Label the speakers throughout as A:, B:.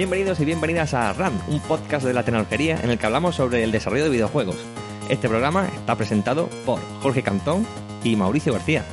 A: Bienvenidos y bienvenidas a RAM, un podcast de la tecnología en el que hablamos sobre el desarrollo de videojuegos. Este programa está presentado por Jorge Cantón y Mauricio García.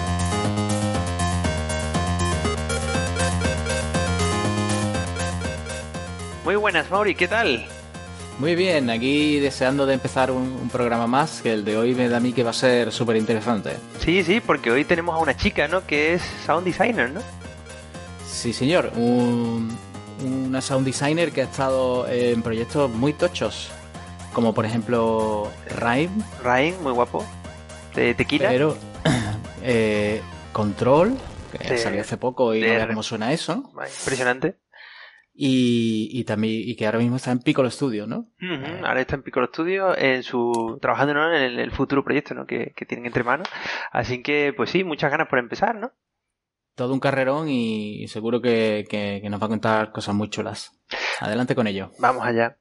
B: Muy buenas, Mauri, ¿qué tal?
C: Muy bien, aquí deseando de empezar un programa más, que el de hoy me da a mí que va a ser súper interesante.
B: Sí, porque hoy tenemos a una chica, ¿no? Que es sound designer, ¿no?
C: Sí, señor, una sound designer que ha estado en proyectos muy tochos, como por ejemplo Rain,
B: muy guapo, de Tequila.
C: Pero Control, que salió hace poco y no veas cómo suena eso.
B: Impresionante.
C: Y también, y que ahora mismo está en Piccolo Studio, ¿no?
B: Ahora está en Piccolo Studio trabajando, ¿no?, en el futuro proyecto, ¿no?, que tienen entre manos. Así que, pues sí, muchas ganas por empezar, ¿no?
C: Todo un carrerón y seguro que nos va a contar cosas muy chulas. Adelante con ello.
B: Vamos allá.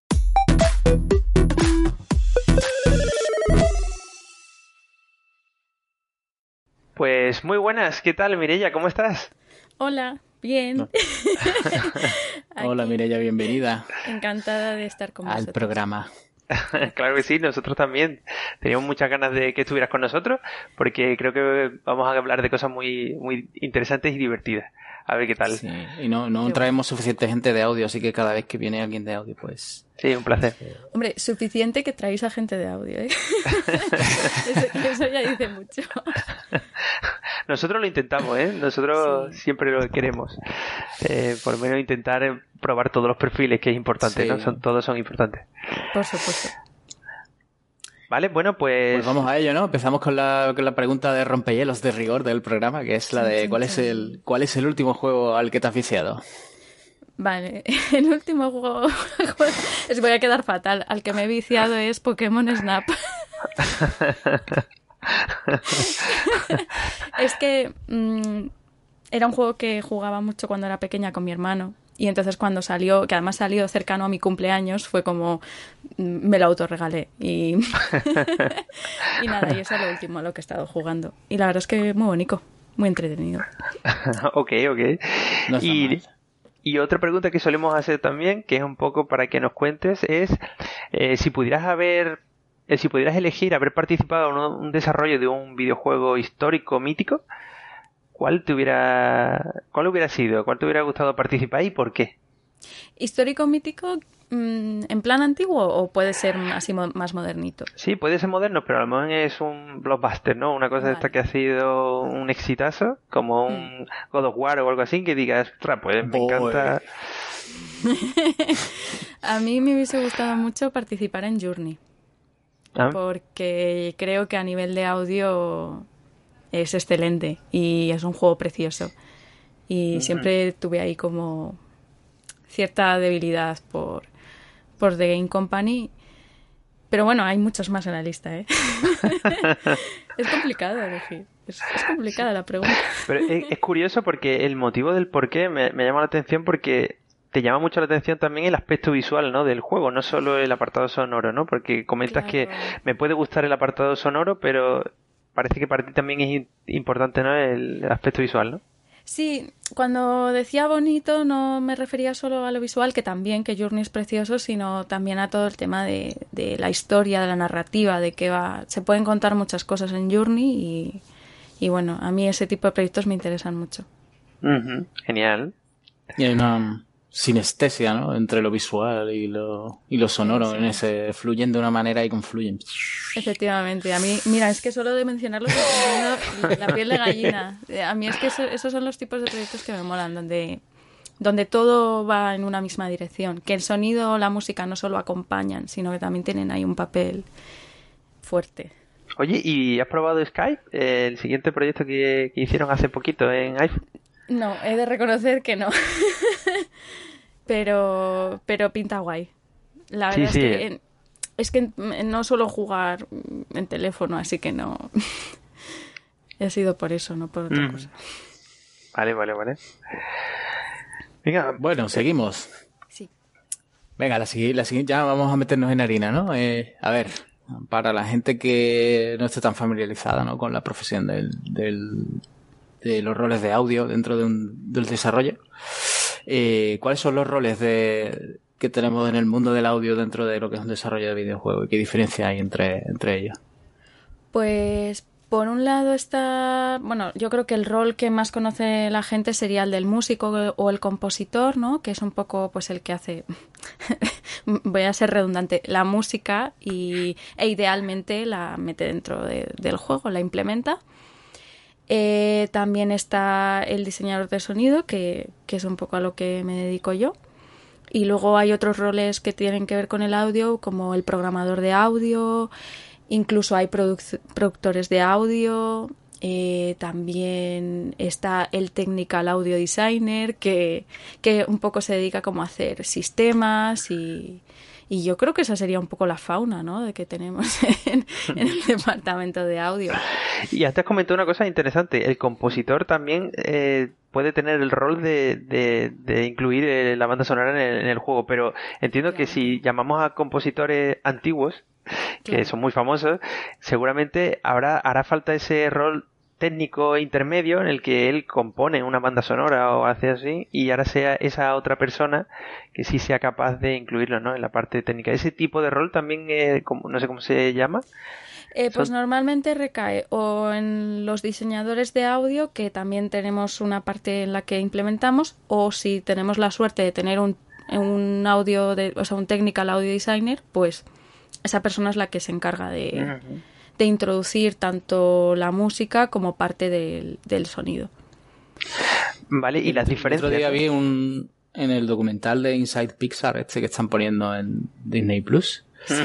B: Pues muy buenas, ¿qué tal, Mireia? ¿Cómo estás?
D: Hola, bien.
C: Hola, Mireia, bienvenida.
D: Encantada de estar con vosotros.
C: Al programa.
B: Claro que sí, nosotros también. Teníamos muchas ganas de que estuvieras con nosotros porque creo que vamos a hablar de cosas muy, muy interesantes y divertidas. A ver qué tal.
C: Sí, y no traemos suficiente gente de audio, así que cada vez que viene alguien de audio, pues...
B: Sí, un placer.
D: Hombre, suficiente que traéis a gente de audio, ¿eh? eso ya dice mucho.
B: Nosotros lo intentamos, ¿eh? Nosotros siempre lo queremos. Por lo menos intentar probar todos los perfiles, que es importante, ¿no? Todos son importantes.
D: Por supuesto.
B: Vale, bueno, pues
C: vamos a ello, ¿no? Empezamos con la pregunta de rompehielos de rigor del programa, que es la de ¿cuál es el último juego al que te has viciado?
D: Vale, el último juego voy a quedar fatal. Al que me he viciado es Pokémon Snap. Es que era un juego que jugaba mucho cuando era pequeña con mi hermano. Y entonces cuando salió, que además salió cercano a mi cumpleaños, fue como me lo autorregalé. Y nada, y eso es lo último a lo que he estado jugando. Y la verdad es que muy bonito, muy entretenido.
B: Ok.
C: No está mal.
B: Y otra pregunta que solemos hacer también, que es un poco para que nos cuentes, es si pudieras elegir haber participado en un desarrollo de un videojuego histórico mítico, ¿cuál hubiera sido? ¿Cuál te hubiera gustado participar y por qué?
D: ¿Histórico mítico en plan antiguo o puede ser así más modernito?
B: Sí, puede ser moderno, pero a lo mejor es un blockbuster, ¿no? Una cosa esta que ha sido un exitazo, como un God of War o algo así, que digas, pues me encanta.
D: A mí me hubiese gustado mucho participar en Journey. Porque creo que a nivel de audio es excelente y es un juego precioso. Y siempre tuve ahí como cierta debilidad por The Game Company. Pero bueno, hay muchos más en la lista, ¿eh? Es complicado elegir. Es complicada la pregunta.
B: Pero es curioso porque el motivo del por qué me llama la atención porque te llama mucho la atención también el aspecto visual, ¿no?, del juego, no solo el apartado sonoro, ¿no? Porque comentas que me puede gustar el apartado sonoro, pero parece que para ti también es importante, ¿no?, el aspecto visual, ¿no?
D: Sí, cuando decía bonito no me refería solo a lo visual, que también, que Journey es precioso, sino también a todo el tema de la historia, de la narrativa, de que se pueden contar muchas cosas en Journey y bueno, a mí ese tipo de proyectos me interesan mucho.
B: Genial.
C: Y hay una sinestesia, ¿no?, entre lo visual y lo sonoro, en ese fluyen de una manera y confluyen.
D: Efectivamente, a mí, mira, es que solo de mencionarlo estoy poniendo la piel de gallina. A mí es que esos son los tipos de proyectos que me molan, donde todo va en una misma dirección, que el sonido o la música no solo acompañan, sino que también tienen ahí un papel fuerte.
B: Oye, ¿y has probado Skype? El siguiente proyecto que hicieron hace poquito en iPhone.
D: No, he de reconocer que no. pero pinta guay. La verdad es que no suelo jugar en teléfono, así que no. He sido por eso, no por otra cosa.
B: Vale. Venga,
C: bueno, seguimos.
D: Sí.
C: Venga, la siguiente ya vamos a meternos en harina, ¿no? A ver, para la gente que no esté tan familiarizada, ¿no?, con la profesión de los roles de audio dentro del desarrollo, ¿Cuáles son los roles que tenemos en el mundo del audio dentro de lo que es un desarrollo de videojuegos? ¿Y qué diferencia hay entre ellos?
D: Pues por un lado está, bueno, yo creo que el rol que más conoce la gente sería el del músico o el compositor, ¿no? Que es un poco pues el que hace, voy a ser redundante, la música e idealmente la mete dentro del juego, la implementa. También está el diseñador de sonido, que es un poco a lo que me dedico yo. Y luego hay otros roles que tienen que ver con el audio, como el programador de audio. Incluso hay productores de audio, también está el technical audio designer que un poco se dedica como a hacer sistemas y yo creo que esa sería un poco la fauna, ¿no? De que tenemos en el departamento de audio.
B: Y antes comentó una cosa interesante, el compositor también puede tener el rol de incluir la banda sonora en el juego, pero entiendo que si llamamos a compositores antiguos, que son muy famosos, seguramente hará falta ese rol técnico intermedio en el que él compone una banda sonora o hace así, y ahora sea esa otra persona que sí sea capaz de incluirlo, ¿no? En la parte técnica. Ese tipo de rol también, no sé cómo se llama.
D: Pues normalmente recae o en los diseñadores de audio, que también tenemos una parte en la que implementamos, o si tenemos la suerte de tener un audio, o sea, un technical audio designer, pues esa persona es la que se encarga de introducir tanto la música como parte del sonido.
B: Vale, y las diferencias.
C: El otro día vi en el documental de Inside Pixar, que están poniendo en Disney Plus,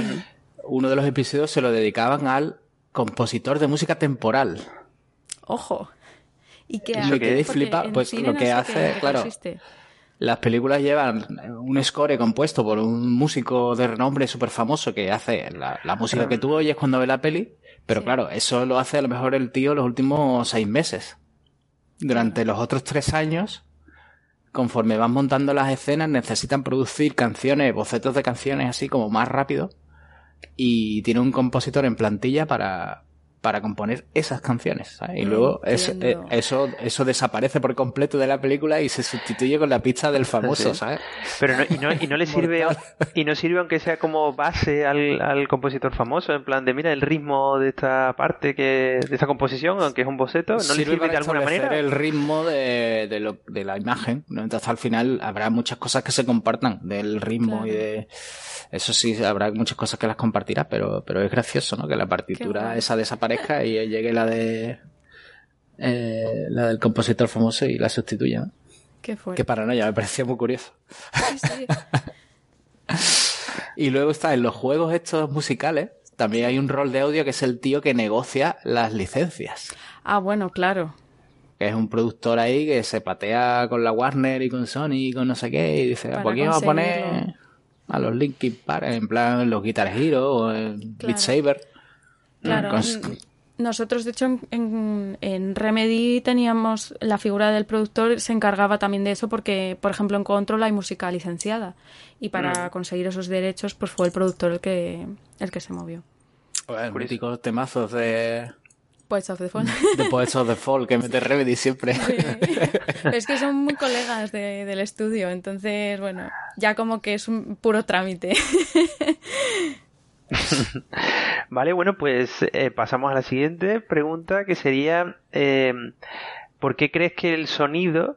C: uno de los episodios se lo dedicaban al compositor de música temporal.
D: ¡Ojo! ¿Y qué
C: hace? Me quedé flipado. Pues lo que hace, claro,
D: consiste.
C: Las películas llevan un score compuesto por un músico de renombre súper famoso que hace la música que tú oyes cuando ves la peli, pero claro, eso lo hace a lo mejor el tío los últimos 6 meses. Durante los otros 3 años, conforme van montando las escenas, necesitan producir canciones, bocetos de canciones así como más rápido, y tiene un compositor en plantilla para componer esas canciones, ¿sabes? Y luego eso desaparece por completo de la película y se sustituye con la pista del famoso, ¿sabes?
B: Pero no le sirve no sirve aunque sea como base al compositor famoso, en plan de mira el ritmo de esta parte de esta composición, aunque es un boceto, no le sirve de alguna manera
C: el ritmo de la imagen, ¿no? Entonces al final habrá muchas cosas que se compartan del ritmo y de eso sí, habrá muchas cosas que las compartirá, pero es gracioso, ¿no? Que la partitura esa desaparezca y llegue la del compositor famoso y la sustituya, ¿no? Qué paranoia, me parecía muy curioso.
D: Sí.
C: Y luego está en los juegos estos musicales, también hay un rol de audio que es el tío que negocia las licencias.
D: Ah, bueno, claro.
C: Que es un productor ahí que se patea con la Warner y con Sony y con no sé qué y dice, ¿por qué vamos a poner a los Linkin Park en plan los Guitar Hero o en Beat Saber?
D: Claro, nosotros de hecho en Remedy teníamos la figura del productor, se encargaba también de eso porque, por ejemplo, en Control hay música licenciada y para conseguir esos derechos pues fue el productor el que se movió.
C: Bueno, míticos temazos de
D: Poets of the Fall.
C: De Poets of the Fall, que mete Remedy siempre.
D: Sí. Es que son muy colegas del estudio, entonces, bueno, ya como que es un puro trámite.
B: Vale, bueno, pues pasamos a la siguiente pregunta, que sería ¿por qué crees que el sonido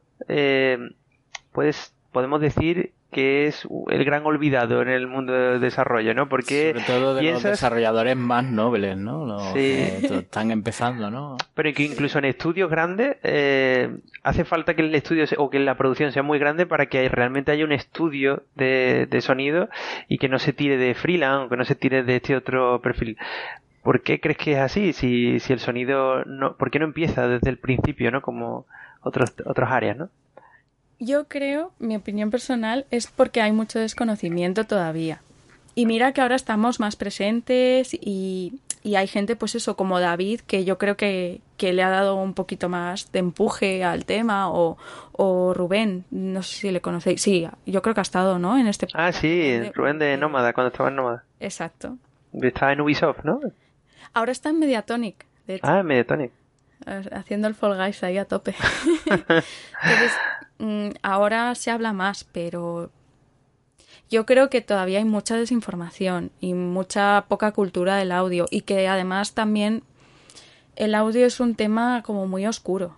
B: podemos decir que es el gran olvidado en el mundo del desarrollo, ¿no? Porque
C: sobre todo de los desarrolladores más nobles, ¿no? Los que están empezando, ¿no?
B: Pero que incluso en estudios grandes hace falta que el estudio o que la producción sea muy grande para que realmente haya un estudio de sonido y que no se tire de freelance o que no se tire de este otro perfil. ¿Por qué crees que es así? Si el sonido ¿por qué no empieza desde el principio, ¿no? Como otras áreas, ¿no?
D: Yo creo, mi opinión personal, es porque hay mucho desconocimiento todavía. Y mira que ahora estamos más presentes y hay gente, pues eso, como David, que yo creo que le ha dado un poquito más de empuje al tema, o Rubén, no sé si le conocéis. Sí, yo creo que ha estado, ¿no? En este.
B: Ah, sí, Rubén de Nómada, cuando estaba en Nómada.
D: Exacto.
B: Estaba en Ubisoft, ¿no?
D: Ahora está en Mediatonic, de hecho.
B: Ah, en Mediatonic.
D: Haciendo el Fall Guys ahí a tope. Entonces, ahora se habla más, pero yo creo que todavía hay mucha desinformación y mucha poca cultura del audio, y que además también el audio es un tema como muy oscuro.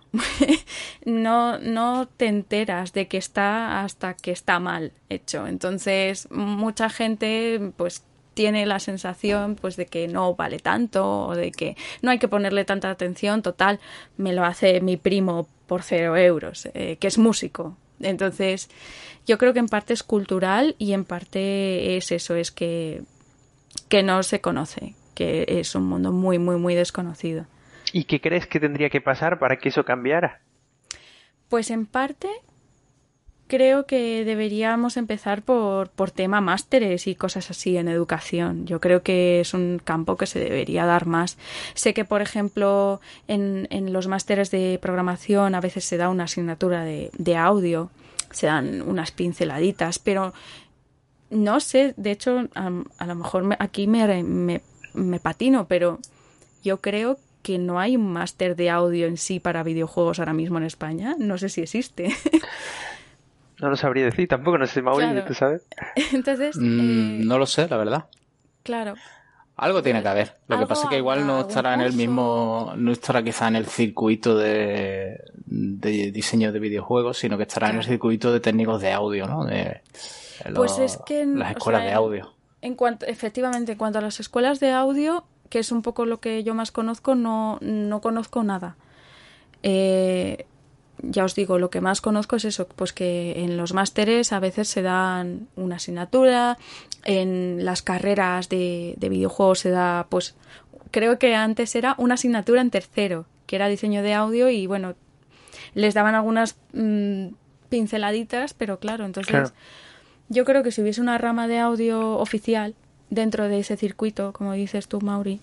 D: No te enteras de que está hasta que está mal hecho. Entonces, mucha gente pues tiene la sensación pues de que no vale tanto, o de que no hay que ponerle tanta atención. Total, me lo hace mi primo por 0 euros, que es músico. Entonces, yo creo que en parte es cultural y en parte es eso, es que no se conoce, que es un mundo muy, muy, muy desconocido.
B: ¿Y qué crees que tendría que pasar para que eso cambiara?
D: Pues en parte creo que deberíamos empezar por tema másteres y cosas así en educación. Yo creo que es un campo que se debería dar más. Sé que, por ejemplo, en los másteres de programación a veces se da una asignatura de audio, se dan unas pinceladitas, pero no sé, de hecho, a lo mejor aquí me patino, pero yo creo que no hay un máster de audio en sí para videojuegos ahora mismo en España. No sé si existe.
B: No lo sabría decir, tampoco, no sé, Mauri,
D: Claro.
B: ¿tú sabes?
D: Entonces,
C: No lo sé, la verdad.
D: claro.
C: Algo tiene que haber. Lo que
D: Algo
C: pasa es que igual no
D: habrá,
C: estará
D: un
C: en el
D: curso.
C: mismo, no estará quizá en el circuito de diseño de videojuegos, sino que estará en el
D: Claro.
C: circuito de técnicos de audio, ¿no? De
D: Pues es que
C: las escuelas de audio.
D: Efectivamente, en cuanto a las escuelas de audio, que es un poco lo que yo más conozco, no conozco nada. Ya os digo, lo que más conozco es eso, pues que en los másteres a veces se dan una asignatura, en las carreras de videojuegos se da, pues creo que antes era una asignatura en tercero, que era diseño de audio, y bueno, les daban algunas pinceladitas, pero claro, entonces
B: Claro.
D: yo creo que si hubiese una rama de audio oficial dentro de ese circuito, como dices tú, Mauri,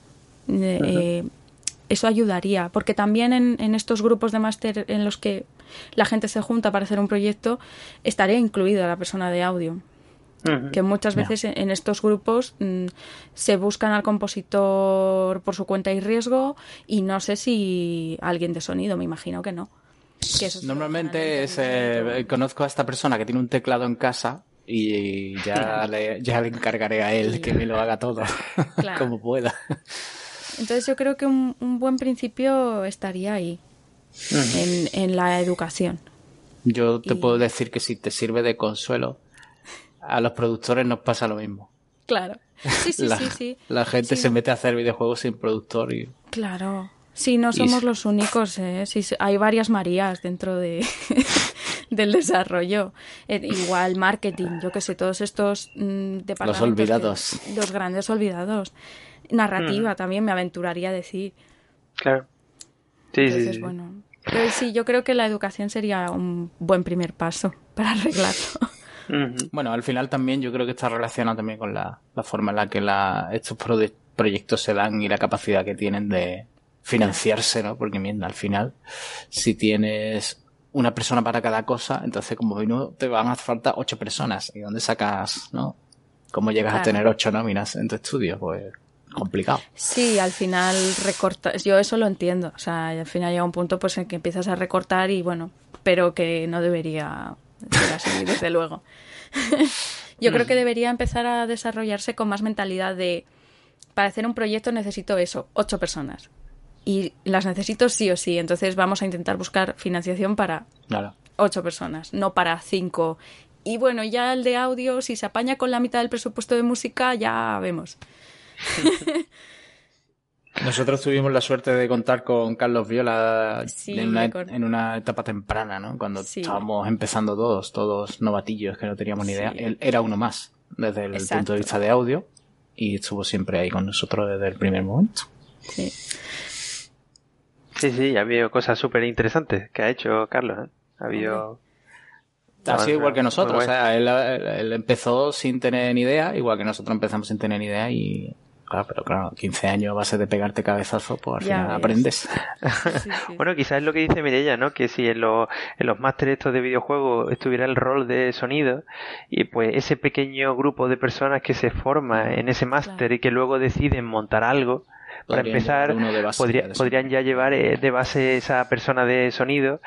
D: eso ayudaría, porque también en estos grupos de máster en los que la gente se junta para hacer un proyecto, estaría incluida la persona de audio. Que muchas veces en estos grupos se buscan al compositor por su cuenta y riesgo, y no sé si alguien de sonido, me imagino que no. Que eso
C: Normalmente
D: es
C: conozco a esta persona que tiene un teclado en casa y ya le encargaré a él que me lo haga todo,
D: Claro.
C: como pueda.
D: Entonces yo creo que un buen principio estaría ahí, en la educación.
C: Yo te puedo decir que si te sirve de consuelo, a los productores nos pasa lo mismo.
D: Claro. Sí, sí.
C: La gente
D: Sí,
C: se mete a hacer videojuegos sin productor y...
D: claro. Sí, no somos los únicos, ¿eh? Sí, hay varias Marías dentro de del desarrollo. Igual marketing, yo que sé, todos estos departamentos.
C: Los olvidados.
D: Los grandes olvidados. Narrativa también me aventuraría a decir.
B: Claro. Sí,
D: Entonces,
B: sí.
D: bueno. Pero sí, yo creo que la educación sería un buen primer paso para arreglarlo.
C: Bueno, al final también yo creo que está relacionado también con la forma en la que estos proyectos se dan y la capacidad que tienen de financiarse, ¿no? Porque mira, al final, si tienes una persona para cada cosa, entonces como no te van a hacer falta 8 personas. ¿Y dónde sacas, no? ¿Cómo llegas a tener 8 nóminas en tu estudio? Pues complicado.
D: Sí, al final recortas, yo eso lo entiendo, o sea, al final llega un punto pues en que empiezas a recortar y bueno, pero que no debería ser así, desde luego. Yo creo que debería empezar a desarrollarse con más mentalidad de, para hacer un proyecto necesito eso, 8 personas. Y las necesito sí o sí, entonces vamos a intentar buscar financiación para 8 personas, no para 5. Y bueno, ya el de audio, si se apaña con la mitad del presupuesto de música, ya vemos.
C: Nosotros tuvimos la suerte de contar con Carlos Viola en una etapa temprana, ¿no? Cuando estábamos empezando todos novatillos que no teníamos ni idea. Él era uno más desde el punto de vista de audio y estuvo siempre ahí con nosotros desde el primer momento.
D: Sí.
B: Sí, ha habido cosas súper interesantes que ha hecho Carlos, ¿eh? Ha habido...
C: Ha sido igual que nosotros, o sea, él empezó sin tener ni idea, igual que nosotros empezamos sin tener ni idea y... Claro, 15 años a base de pegarte cabezazo, pues al final aprendes.
B: Sí. Bueno, quizás es lo que dice Mireia, ¿no? Que si en los másteres estos de videojuegos estuviera el rol de sonido, y pues ese pequeño grupo de personas que se forma en ese máster y que luego deciden montar algo, para empezar,
C: uno de base,
B: podrían ya llevar de base esa persona de sonido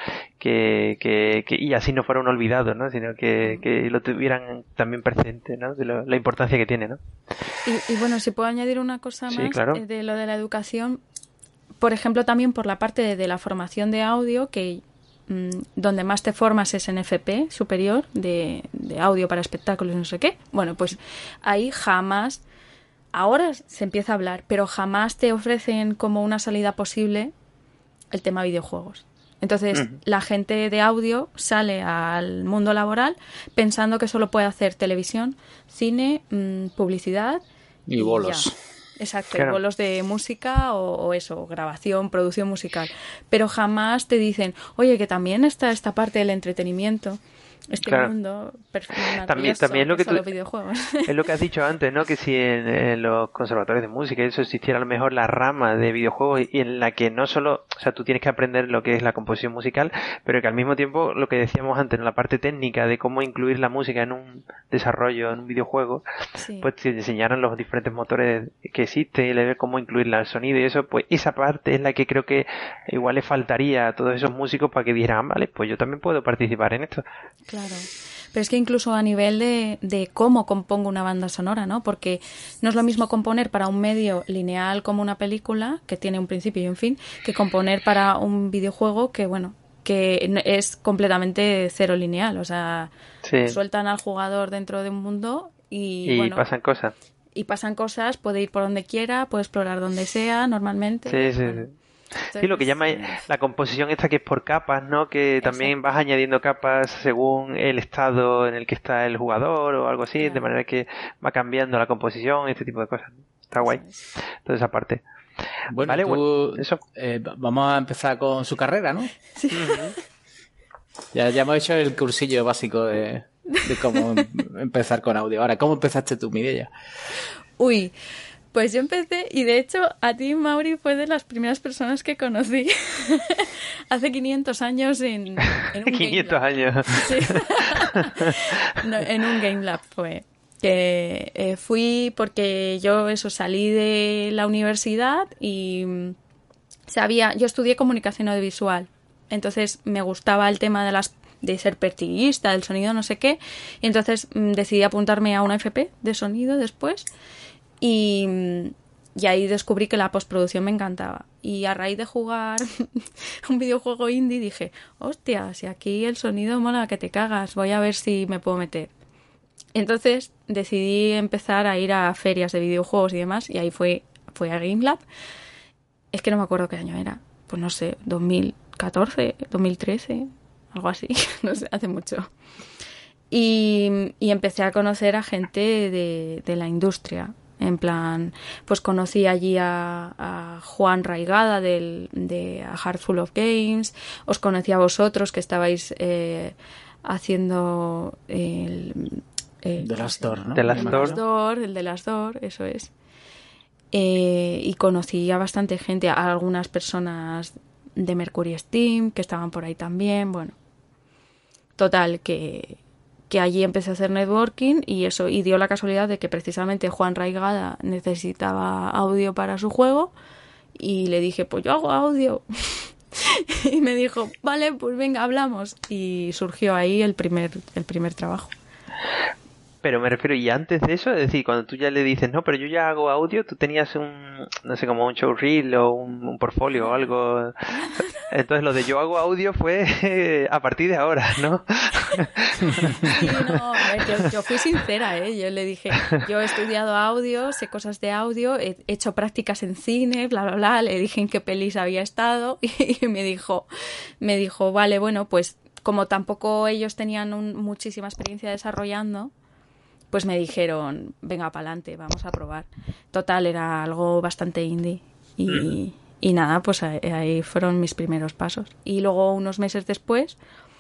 B: y así no fuera un olvidado, ¿no? Sino que lo tuvieran también presente, ¿no? De la importancia que tiene, ¿no?
D: Y bueno, si puedo añadir una cosa más
B: claro.
D: De lo de la educación, por ejemplo, también por la parte de la formación de audio, que donde más te formas es en FP superior, de audio para espectáculos y no sé qué. Bueno, pues ahí jamás, ahora se empieza a hablar, pero jamás te ofrecen como una salida posible el tema videojuegos. Entonces, la gente de audio sale al mundo laboral pensando que solo puede hacer televisión, cine, publicidad
C: y bolos.
D: Ya. Exacto, claro. Y bolos de música o eso, grabación, producción musical. Pero jamás te dicen, oye, que también está esta parte del entretenimiento, mundo
B: también lo que
D: son los videojuegos.
B: Es lo que has dicho antes, ¿no? Que si en los conservatorios de música eso existiera a lo mejor la rama de videojuegos y en la que no solo, o sea, tú tienes que aprender lo que es la composición musical, pero que al mismo tiempo lo que decíamos antes, en la parte técnica de cómo incluir la música en un desarrollo, en un videojuego, pues te enseñaran los diferentes motores que existen y ver cómo incluir el sonido y eso, pues esa parte es la que creo que igual le faltaría a todos esos músicos para que dijeran, vale, pues yo también puedo participar en esto.
D: Claro, pero es que incluso a nivel de cómo compongo una banda sonora, ¿no? Porque no es lo mismo componer para un medio lineal como una película, que tiene un principio y un fin, que componer para un videojuego que, bueno, que es completamente cero lineal. O sea, sueltan al jugador dentro de un mundo y bueno,
B: pasan cosas.
D: Y pasan cosas, puede ir por donde quiera, puede explorar donde sea, normalmente.
B: Sí. Entonces, sí, lo que llama la composición esta que es por capas, ¿no? Que también vas añadiendo capas según el estado en el que está el jugador o algo así, claro. De manera que va cambiando la composición y este tipo de cosas. Está guay. Toda esa parte.
C: Bueno,
B: vale,
C: eso. Vamos a empezar con su carrera, ¿no?
D: Sí.
C: Ya hemos hecho el cursillo básico de cómo empezar con audio. Ahora, ¿cómo empezaste tú, Mireia?
D: Uy, pues yo empecé, y de hecho a ti, Mauri, fue de las primeras personas que conocí hace 500 años en un
B: 500 años.
D: Sí. No, en un Game Lab fue. Que fui porque yo salí de la universidad y yo estudié comunicación audiovisual. Entonces me gustaba el tema de ser pertiguista, del sonido, no sé qué. Y entonces decidí apuntarme a una FP de sonido después. Y ahí descubrí que la postproducción me encantaba. Y a raíz de jugar un videojuego indie dije, hostia, si aquí el sonido mola que te cagas, voy a ver si me puedo meter. Entonces decidí empezar a ir a ferias de videojuegos y demás, y ahí fue a Game Lab. Es que no me acuerdo qué año era, pues no sé, 2014, 2013, algo así, no sé, hace mucho. Y empecé a conocer a gente de la industria. En plan, pues conocí allí a Juan Raigada de A Heart Full of Games, os conocí a vosotros que estabais haciendo el
C: The Last Door, ¿no?
D: El de Last Door, eso es. Y conocí a bastante gente, a algunas personas de Mercury Steam que estaban por ahí también, bueno. Total, que allí empecé a hacer networking y dio la casualidad de que precisamente Juan Raigada necesitaba audio para su juego y le dije, pues yo hago audio. Y me dijo, vale, pues venga, hablamos. Y surgió ahí el primer trabajo.
B: Pero me refiero, y antes de eso, es decir, cuando tú ya le dices, no, pero yo ya hago audio, tú tenías no sé, como un showreel o un portfolio o algo. Entonces lo de yo hago audio fue a partir de ahora, ¿no?
D: Sí, no, a ver, yo fui sincera, ¿eh? Yo le dije, yo he estudiado audio, sé cosas de audio, he hecho prácticas en cine, bla, bla, bla, le dije en qué pelis había estado y me dijo, vale, bueno, pues como tampoco ellos tenían muchísima experiencia desarrollando, pues me dijeron, venga, pa'lante, vamos a probar. Total, era algo bastante indie y nada, pues ahí fueron mis primeros pasos. Y luego, unos meses después,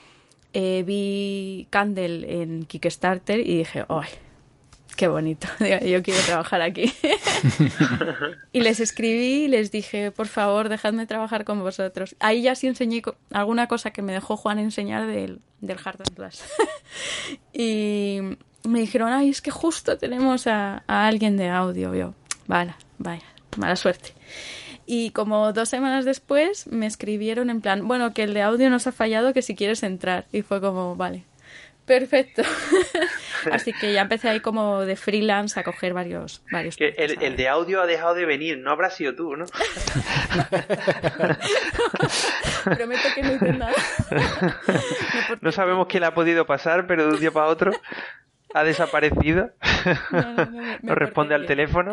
D: vi Candle en Kickstarter y dije, ¡ay, qué bonito! Yo quiero trabajar aquí. Y les escribí y les dije, por favor, dejadme trabajar con vosotros. Ahí ya sí enseñé alguna cosa que me dejó Juan enseñar del Heart and Slash. Y me dijeron, ay, es que justo tenemos a alguien de audio. Yo, vaya, mala suerte. Y como 2 semanas después me escribieron en plan, bueno, que el de audio nos ha fallado, que si quieres entrar. Y fue como, vale, perfecto. Así que ya empecé ahí como de freelance a coger varios
B: que el de audio ha dejado de venir, no habrás sido tú, ¿no?
D: Prometo que no hice nada.
B: No sabemos qué le ha podido pasar, pero de un día para otro ha desaparecido. No responde al teléfono.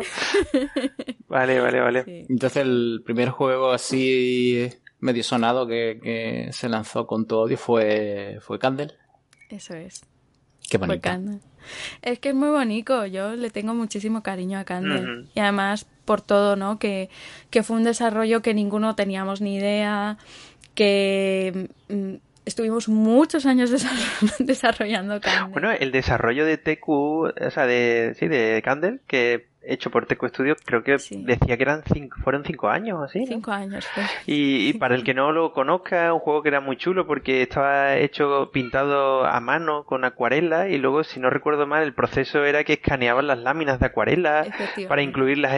B: Vale.
C: Sí. Entonces el primer juego así medio sonado que se lanzó con tu audio fue Candle.
D: Eso es.
C: Qué bonito.
D: Es que es muy bonito, yo le tengo muchísimo cariño a Candle.
B: Uh-huh.
D: Y además por todo, ¿no? Que fue un desarrollo que ninguno teníamos ni idea, que estuvimos muchos años desarrollando Candle.
B: Bueno, el desarrollo de TQ, o sea, de Candle, que hecho por TQ Studios, creo que decía que fueron 5 años, ¿así? ¿no?
D: 5 años fue.
B: Y para el que no lo conozca, es un juego que era muy chulo porque estaba pintado a mano con acuarela, y luego, si no recuerdo mal, el proceso era que escaneaban las láminas de acuarela para incluirlas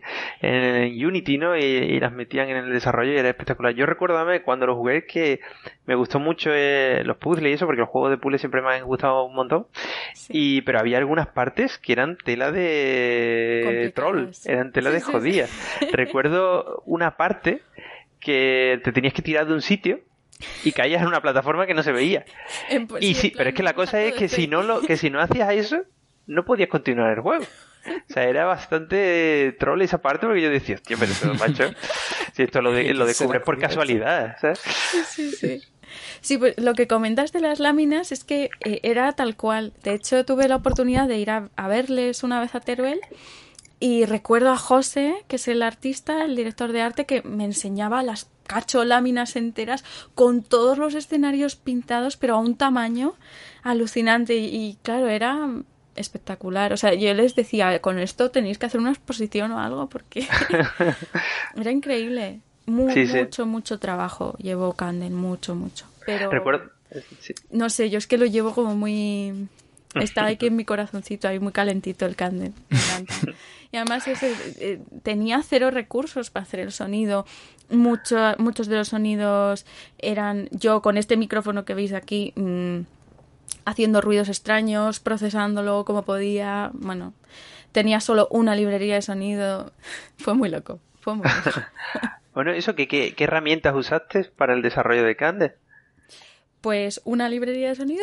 B: en Unity, ¿no? Y las metían en el desarrollo, y era espectacular. Yo recuerdo cuando lo jugué que me gustó mucho los puzzles y eso, porque los juegos de puzzles siempre me han gustado un montón. Sí. Pero había algunas partes que eran tela de troll, eran tela de jodía. Recuerdo una parte que te tenías que tirar de un sitio y caías en una plataforma que no se veía. Y sí, pero es que la cosa es que si no hacías eso, no podías continuar el juego. O sea, era bastante troll esa parte, porque yo decía, hostia, pero eso, macho, si esto lo descubres por casualidad, ¿sabes?
D: Sí. Sí, pues lo que comentas de las láminas es que era tal cual. De hecho, tuve la oportunidad de ir a verles una vez a Teruel, y recuerdo a José, que es el artista, el director de arte, que me enseñaba las láminas enteras con todos los escenarios pintados, pero a un tamaño alucinante. Y claro, era espectacular. O sea, yo les decía, con esto tenéis que hacer una exposición o algo, porque era increíble. Mucho trabajo llevó Candle, mucho. Pero
B: recuerdo,
D: no sé, yo es que lo llevo como muy... Está aquí en mi corazoncito, ahí muy calentito el Candle. Me encanta. Y además tenía 0 recursos para hacer el sonido. Muchos de los sonidos eran yo con este micrófono que veis aquí, haciendo ruidos extraños, procesándolo como podía. Bueno, tenía solo una librería de sonido. Fue muy loco.
B: Bueno, eso, ¿qué herramientas usaste para el desarrollo de Candle?
D: Pues una librería de sonido,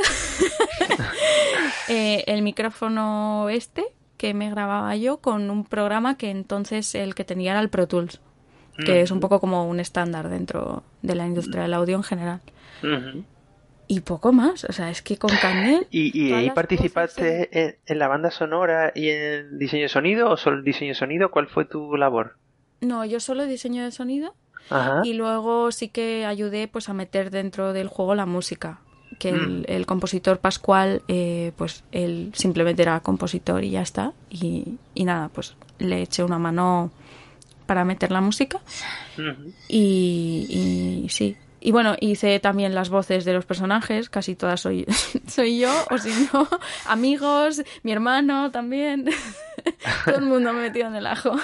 D: el micrófono que me grababa yo con un programa que entonces el que tenía era el Pro Tools, que es un poco como un estándar dentro de la industria del audio en general. Uh-huh. Y poco más, o sea, es que con Candle...
B: ¿Y ahí participaste en la banda sonora y en diseño de sonido, o solo el diseño de sonido? ¿Cuál fue tu labor?
D: No, yo solo diseño de sonido.
B: Ajá.
D: Y luego sí que ayudé pues a meter dentro del juego la música, que el compositor Pascual, pues él simplemente era compositor y ya está, y nada, pues le eché una mano para meter la música. Uh-huh. Y sí, y bueno, hice también las voces de los personajes, casi todas soy yo, o si no, amigos, mi hermano también. Todo el mundo me metido en el ajo.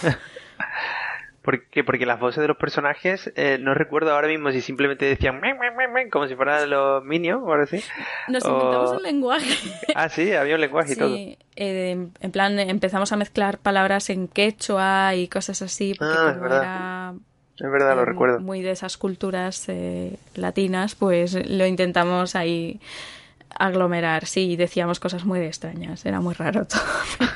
B: Porque las voces de los personajes, no recuerdo ahora mismo si simplemente decían como si fueran los Minions o algo así.
D: Nos inventamos un lenguaje.
B: Ah, sí, había un lenguaje y todo.
D: Sí, en plan empezamos a mezclar palabras en quechua y cosas así, porque como era...
B: Es verdad, lo recuerdo.
D: Muy de esas culturas latinas, pues lo intentamos ahí aglomerar. Sí, decíamos cosas muy extrañas, era muy raro todo.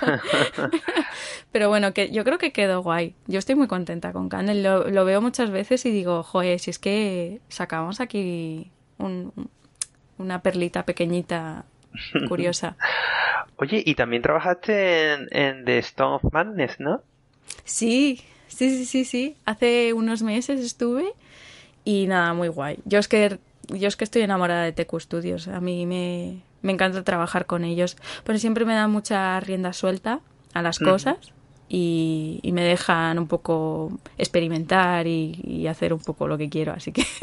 D: Pero bueno, que yo creo que quedó guay. Yo estoy muy contenta con Candle, lo veo muchas veces y digo, joder, si es que sacamos aquí una perlita pequeñita curiosa.
B: Oye, y también trabajaste en The Stone of Madness, ¿no?
D: Sí. Hace unos meses estuve y nada, muy guay. Yo es que estoy enamorada de TQ Studios. A mí me encanta trabajar con ellos, pero siempre me dan mucha rienda suelta a las cosas y me dejan un poco experimentar y hacer un poco lo que quiero. Así que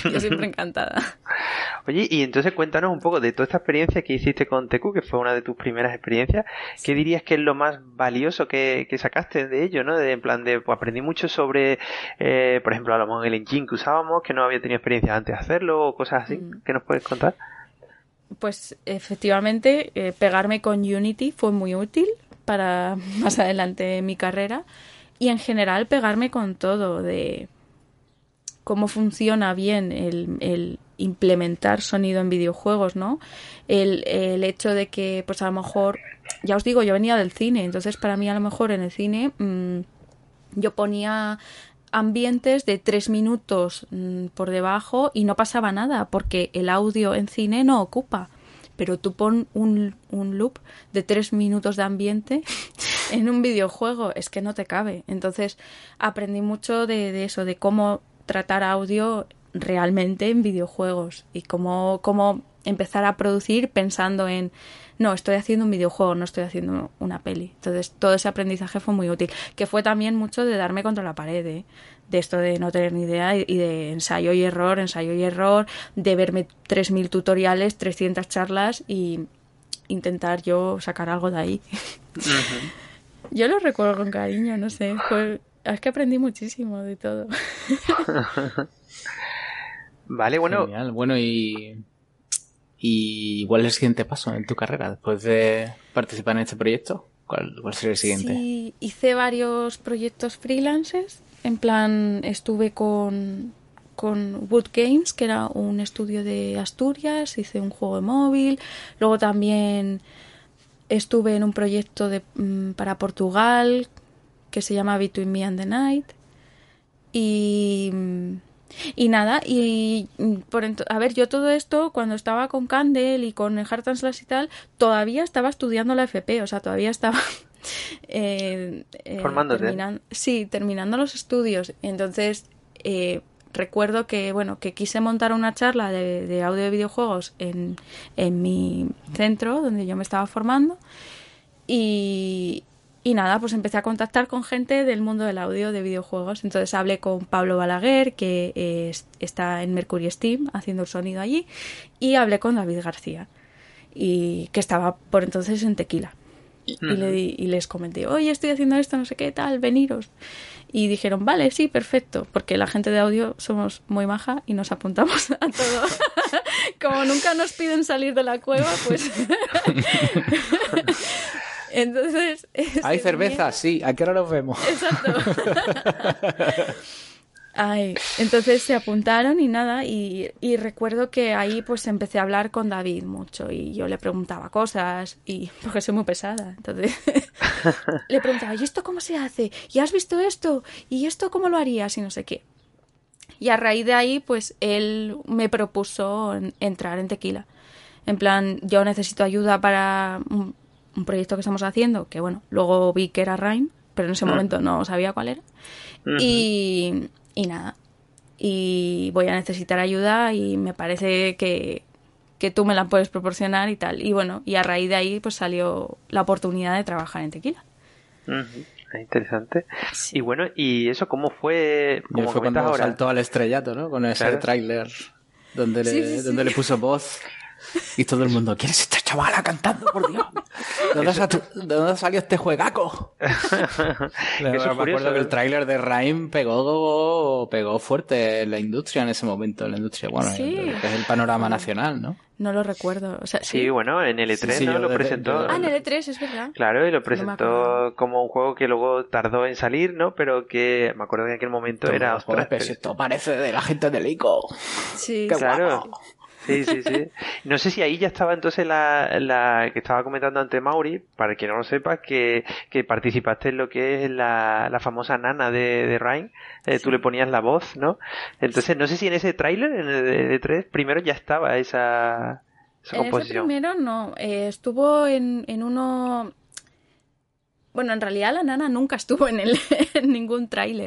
D: Yo siempre encantada.
B: Oye, y entonces cuéntanos un poco de toda esta experiencia que hiciste con TQ, que fue una de tus primeras experiencias. ¿Qué dirías que es lo más valioso que sacaste de ello, ¿no? En plan de, pues aprendí mucho sobre, por ejemplo, a lo mejor el engine que usábamos, que no había tenido experiencia antes de hacerlo, o cosas así. ¿Qué nos puedes contar?
D: Pues efectivamente, pegarme con Unity fue muy útil para más adelante en mi carrera, y en general pegarme con todo, de cómo funciona bien el implementar sonido en videojuegos, ¿no? El hecho de que, pues a lo mejor, ya os digo, yo venía del cine, entonces para mí a lo mejor en el cine yo ponía ambientes de 3 minutos por debajo y no pasaba nada, porque el audio en cine no ocupa. Pero tú pon un loop de 3 minutos de ambiente en un videojuego, es que no te cabe. Entonces aprendí mucho de eso, de cómo tratar audio realmente en videojuegos y cómo empezar a producir pensando en, no, estoy haciendo un videojuego, no estoy haciendo una peli. Entonces todo ese aprendizaje fue muy útil, que fue también mucho de darme contra la pared, de esto de no tener ni idea y de ensayo y error, de verme 3.000 tutoriales, 300 charlas y intentar yo sacar algo de ahí. Uh-huh. Yo lo recuerdo con cariño, no sé, es que aprendí muchísimo de todo.
B: Vale, bueno.
C: Genial. Bueno, ¿y cuál es el siguiente paso en tu carrera después de participar en este proyecto? ¿Cuál sería el siguiente?
D: Sí, hice varios proyectos freelances. En plan, estuve con Wood Games, que era un estudio de Asturias, hice un juego de móvil. Luego también estuve en un proyecto para Portugal que se llama Between Me and the Night. Y nada, a ver, yo todo esto, cuando estaba con Candle y con el Heart and Slash y tal, todavía estaba estudiando la FP, o sea, todavía estaba
B: formándote.
D: Terminando los estudios. Entonces recuerdo que quise montar una charla de audio de videojuegos en mi centro donde yo me estaba formando, y nada, pues empecé a contactar con gente del mundo del audio de videojuegos. Entonces hablé con Pablo Balaguer, que está en Mercury Steam haciendo el sonido allí, y hablé con David García, y que estaba por entonces en Tequila. Y les comenté, oye, estoy haciendo esto, no sé qué tal, veniros. Y dijeron, vale, sí, perfecto, porque la gente de audio somos muy maja y nos apuntamos a todo. Como nunca nos piden salir de la cueva, pues... Entonces...
C: ¿Hay cerveza? Sí. ¿A qué hora nos vemos?
D: Exacto. Ay, entonces se apuntaron y nada, y recuerdo que ahí pues empecé a hablar con David mucho y yo le preguntaba cosas, y porque soy muy pesada, entonces le preguntaba, ¿y esto cómo se hace? ¿Y has visto esto? ¿Y esto cómo lo harías? Y no sé qué. Y a raíz de ahí pues él me propuso entrar en Tequila. En plan, yo necesito ayuda para un proyecto que estamos haciendo, que bueno, luego vi que era Rhyme, pero en ese momento no sabía cuál era. Y nada, y voy a necesitar ayuda y me parece que tú me la puedes proporcionar y tal. Y bueno, y a raíz de ahí pues salió la oportunidad de trabajar en Tequila.
B: Interesante. Sí. Y bueno, ¿y eso cómo fue?
C: Como fue cuando ahora saltó al estrellato, ¿no? Con ese tráiler donde le puso voz. Y todo el mundo, ¿quién es esta chavala cantando, por Dios? ¿De dónde salió este juegaco? Me acuerdo que el tráiler de Rhyme pegó fuerte en la industria en ese momento, que es el panorama nacional, ¿no?
D: No lo recuerdo. O sea,
B: sí, bueno, en el E3 ¿no? Lo presentó.
D: En el E3, es verdad.
B: Claro, y lo presentó como un juego que luego tardó en salir, ¿no? Pero que me acuerdo que en aquel momento era...
C: Ostras, pero esto parece de la gente de ICO.
D: Sí,
B: qué claro. Guapo. Sí. No sé si ahí ya estaba entonces la que estaba comentando antes Mauri, para quien no lo sepa, que participaste en lo que es la famosa nana de Rhyme. Sí. Tú le ponías la voz, ¿no? Entonces, no sé si en ese tráiler, en el E3, primero ya estaba esa composición.
D: En ese primero no, estuvo en uno... Bueno, en realidad la nana nunca estuvo en ningún tráiler.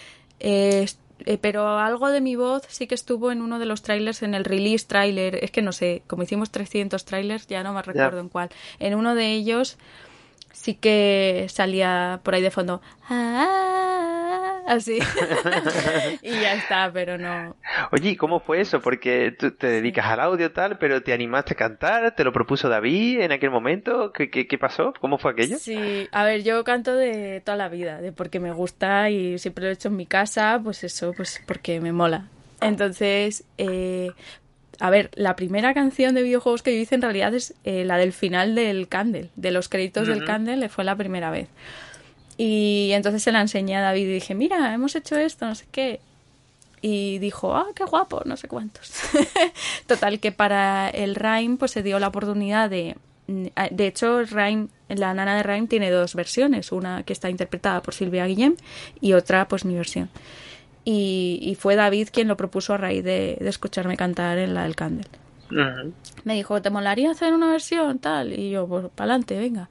D: Pero algo de mi voz sí que estuvo en uno de los trailers, en el release trailer. Es que no sé, como hicimos 300 trailers, ya no me recuerdo en cuál. En uno de ellos sí que salía por ahí de fondo. así. Y ya está, pero no.
B: Oye, ¿y cómo fue eso? Porque tú te dedicas al audio tal, pero te animaste a cantar, te lo propuso David en aquel momento. ¿Qué pasó? ¿Cómo fue aquello?
D: Sí, a ver, yo canto de toda la vida, de porque me gusta y siempre lo he hecho en mi casa, pues eso, pues porque me mola. Entonces, a ver, la primera canción de videojuegos que yo hice en realidad es la del final del Candle, de los créditos del Candle, fue la primera vez. Y entonces se la enseñé a David y dije, mira, hemos hecho esto, no sé qué. Y dijo, qué guapo, no sé cuántos. Total, que para el Rime pues se dio la oportunidad de hecho, Rime, la nana de Rime tiene dos versiones, una que está interpretada por Silvia Guillem y otra pues mi versión. Y fue David quien lo propuso a raíz de escucharme cantar en la del Candle.
B: Uh-huh.
D: Me dijo, ¿te molaría hacer una versión tal? Y yo, pues pa'lante, venga.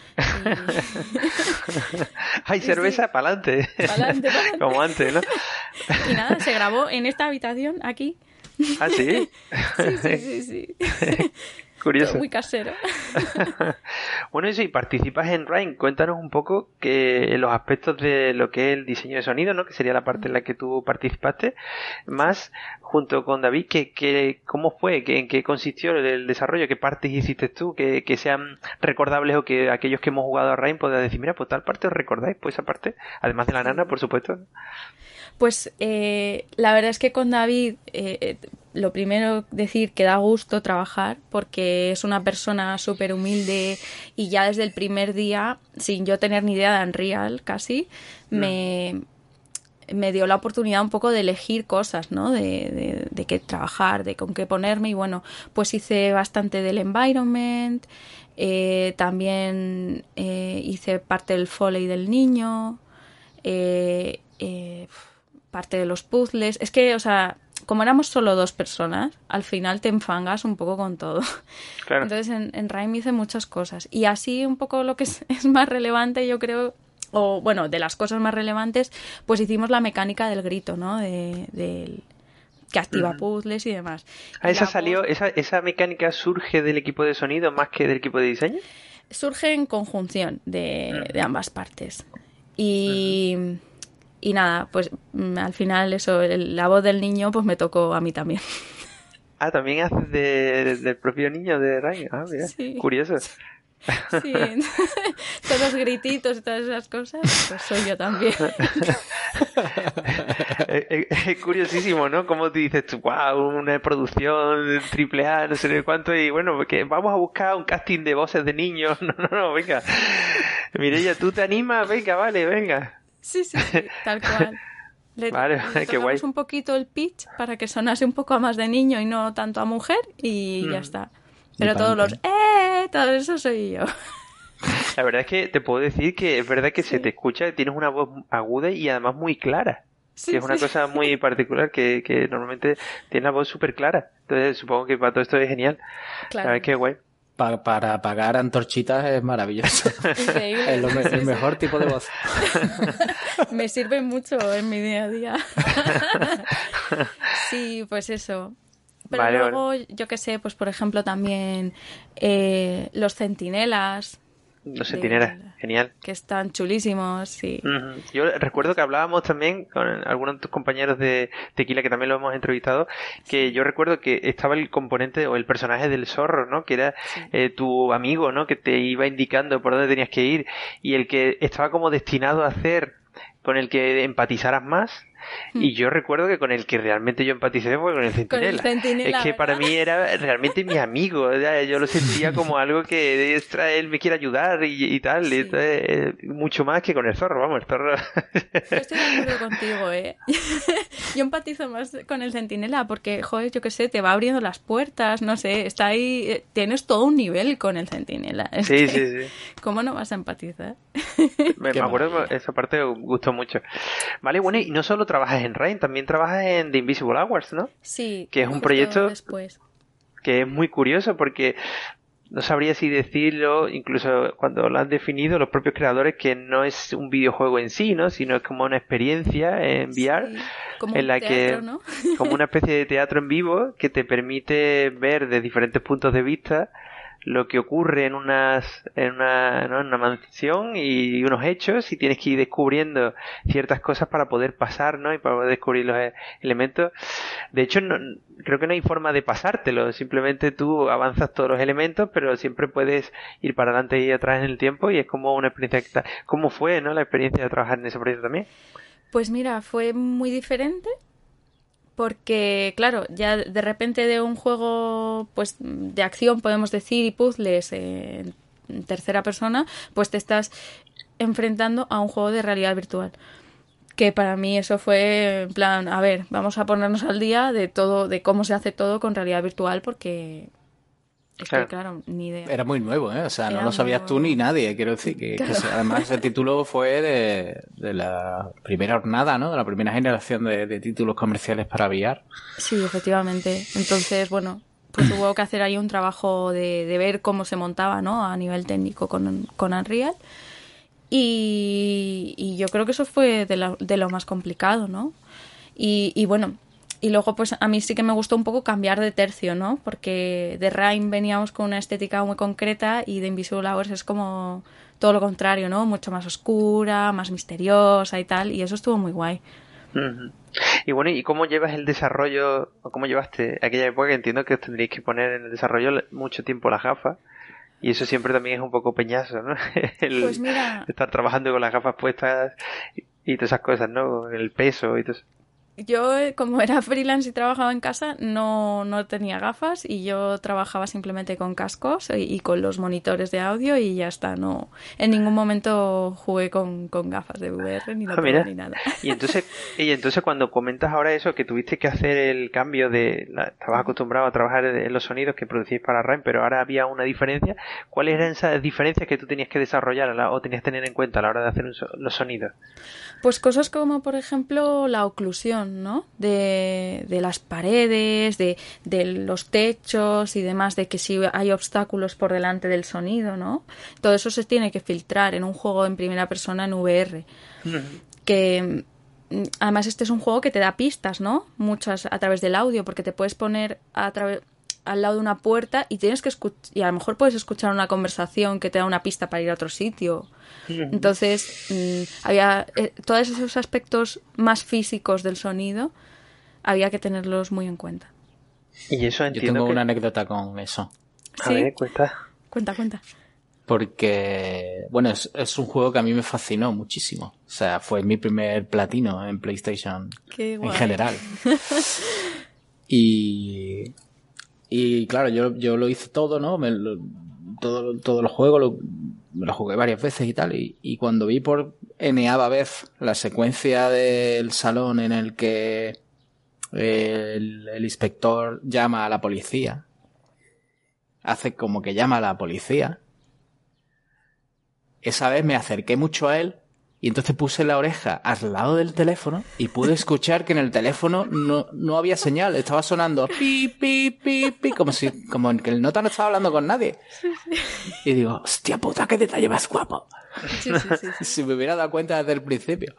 B: Hay cerveza,
D: sí.
B: Pa'lante.
D: Pa'lante.
B: Como antes, ¿no?
D: Y nada, se grabó en esta habitación, aquí.
B: ¿Ah, sí?
D: Sí.
B: Curioso.
D: Todo muy casero.
B: Bueno, y si participas en Rime, cuéntanos un poco que los aspectos de lo que es el diseño de sonido, ¿no? Que sería la parte en la que tú participaste, más junto con David, ¿cómo fue? ¿En qué consistió el desarrollo? ¿Qué partes hiciste tú? Que sean recordables o que aquellos que hemos jugado a Rime puedan decir, mira, pues tal parte os recordáis, pues esa parte, además de la nana, por supuesto.
D: Pues la verdad es que con David, lo primero decir que da gusto trabajar porque es una persona súper humilde y ya desde el primer día, sin yo tener ni idea de Unreal casi, me dio la oportunidad un poco de elegir cosas, ¿no? De qué trabajar, de con qué ponerme y bueno, pues hice bastante del environment, también hice parte del foley del niño, parte de los puzzles. Es que, o sea, como éramos solo dos personas, al final te enfangas un poco con todo.
B: Claro.
D: Entonces en Rime hice muchas cosas. Y así un poco lo que es más relevante, yo creo, o bueno, de las cosas más relevantes, pues hicimos la mecánica del grito, ¿no? Que activa puzzles y demás.
B: ¿Esa mecánica surge del equipo de sonido más que del equipo de diseño?
D: Surge en conjunción de ambas partes. Y nada, pues al final eso, la voz del niño pues me tocó a mí también.
B: Ah, también haces del propio niño de Ryan. Ah, mira,
D: sí.
B: Curioso.
D: Sí, todos los grititos y todas esas cosas, pues soy yo también.
B: Es curiosísimo, ¿no? Como tú dices, wow, una producción AAA, no sé cuánto, y bueno, porque vamos a buscar un casting de voces de niños. No, venga. Mireia, ¿tú te animas? Venga, vale, venga.
D: Sí, tal cual.
B: Vale, qué guay.
D: Un poquito el pitch para que sonase un poco más de niño y no tanto a mujer y ya está. Pero todos los todo eso soy yo.
B: La verdad es que te puedo decir que es verdad que se te escucha, tienes una voz aguda y además muy clara. Que es una cosa muy particular que normalmente tiene la voz súper clara. Entonces supongo que para todo esto es genial.
D: Claro.
B: La verdad es que guay.
C: Para apagar antorchitas es maravilloso.
D: Increíble.
C: Es el mejor tipo de voz.
D: Me sirve mucho en mi día a día. Sí, pues eso. Pero luego, yo qué sé, pues por ejemplo también los centinelas.
B: Los centinelas, genial.
D: Que están chulísimos, sí.
B: Yo recuerdo que hablábamos también con algunos de tus compañeros de Tequila, que también lo hemos entrevistado, que yo recuerdo que estaba el componente o el personaje del zorro, ¿no? Que era tu amigo, ¿no? Que te iba indicando por dónde tenías que ir y el que estaba como destinado a hacer, con el que empatizaras más. Y yo recuerdo que con el que realmente yo empaticé fue con el centinela. Es que para mí era realmente mi amigo. Yo lo sentía como algo que él me quiere ayudar y tal. Sí. Mucho más que con el zorro, vamos, el zorro.
D: Yo estoy de acuerdo contigo, Yo empatizo más con el centinela porque, joder, yo qué sé, te va abriendo las puertas, no sé, está ahí, tienes todo un nivel con el centinela.
B: Sí.
D: ¿Cómo no vas a empatizar?
B: Me acuerdo, esa parte me gustó mucho. Vale, bueno, y no solo trabajas en Rain, también trabajas en The Invisible Hours, ¿no?
D: Sí.
B: Que es un proyecto
D: después.
B: Que es muy curioso porque no sabría si decirlo, incluso cuando lo han definido los propios creadores, que no es un videojuego en sí, ¿no? Sino es como una experiencia en VR,
D: como
B: en la
D: teatro, ¿no?
B: Como una especie de teatro en vivo que te permite ver de diferentes puntos de vista lo que ocurre en una mansión y unos hechos, y tienes que ir descubriendo ciertas cosas para poder pasar, ¿no? Y para poder descubrir los elementos. De hecho, creo que no hay forma de pasártelo, simplemente tú avanzas todos los elementos, pero siempre puedes ir para adelante y atrás en el tiempo, y es como una experiencia. ¿Cómo fue, no, la experiencia de trabajar en ese proyecto también?
D: Pues mira, fue muy diferente. Porque, claro, ya de repente de un juego pues de acción, podemos decir, y puzzles en tercera persona, pues te estás enfrentando a un juego de realidad virtual. Que para mí eso fue en plan, a ver, vamos a ponernos al día de todo, de cómo se hace todo con realidad virtual, porque es que, claro, ni idea.
C: Era muy nuevo, ¿eh? O sea, no
D: Era
C: lo sabías
D: muy
C: tú ni nadie, quiero decir.
D: Claro.
C: Además, ese título fue de la primera hornada, ¿no? De la primera generación de títulos comerciales para VR.
D: Sí, efectivamente. Entonces, bueno, pues hubo que hacer ahí un trabajo de ver cómo se montaba, ¿no? A nivel técnico con Unreal. Y yo creo que eso fue de lo más complicado, ¿no? Y bueno... Y luego, pues a mí sí que me gustó un poco cambiar de tercio, ¿no? Porque de Rime veníamos con una estética muy concreta y de Invisible Hours es como todo lo contrario, ¿no? Mucho más oscura, más misteriosa y tal. Y eso estuvo muy guay.
B: Uh-huh. Y bueno, ¿y cómo llevas el desarrollo, o cómo llevaste aquella época? Entiendo que os tendríais que poner en el desarrollo mucho tiempo las gafas. Y eso siempre también es un poco peñazo, ¿no?
D: Pues mira...
B: Estar trabajando con las gafas puestas y todas esas cosas, ¿no? El peso y todo eso.
D: Yo, como era freelance y trabajaba en casa, no tenía gafas y yo trabajaba simplemente con cascos y con los monitores de audio y ya está. No, en ningún momento jugué con gafas de VR ni ni nada.
B: Y entonces cuando comentas ahora eso, que tuviste que hacer el cambio estabas acostumbrado a trabajar en los sonidos que producís para Rime, pero ahora había una diferencia. ¿Cuáles eran esas diferencias que tú tenías que desarrollar o tenías que tener en cuenta a la hora de hacer los sonidos?
D: Pues cosas como, por ejemplo, la oclusión, ¿no? De las paredes, de los techos y demás, de que si hay obstáculos por delante del sonido, ¿no? Todo eso se tiene que filtrar en un juego en primera persona en VR. Que además este es un juego que te da pistas, ¿no? Muchas a través del audio, porque te puedes poner al lado de una puerta y tienes que y a lo mejor puedes escuchar una conversación que te da una pista para ir a otro sitio. Entonces había todos esos aspectos más físicos del sonido había que tenerlos muy en cuenta.
B: Y eso
C: entiendo. Yo tengo una anécdota con eso.
B: A ver,
D: cuenta.
C: Porque, bueno, es un juego que a mí me fascinó muchísimo. O sea, fue mi primer platino en PlayStation en general. Y claro, yo lo hice todo, ¿no? Todos los juegos me lo jugué varias veces y tal. Y cuando vi por eneava vez la secuencia del salón en el que el inspector llama a la policía, hace como que llama a la policía, esa vez me acerqué mucho a él y entonces puse la oreja al lado del teléfono y pude escuchar que en el teléfono no había señal, estaba sonando pi, pi, pi, pi, como que el nota no estaba hablando con nadie. Y digo, hostia puta, qué detalle más guapo. Sí. Si me hubiera dado cuenta desde el principio.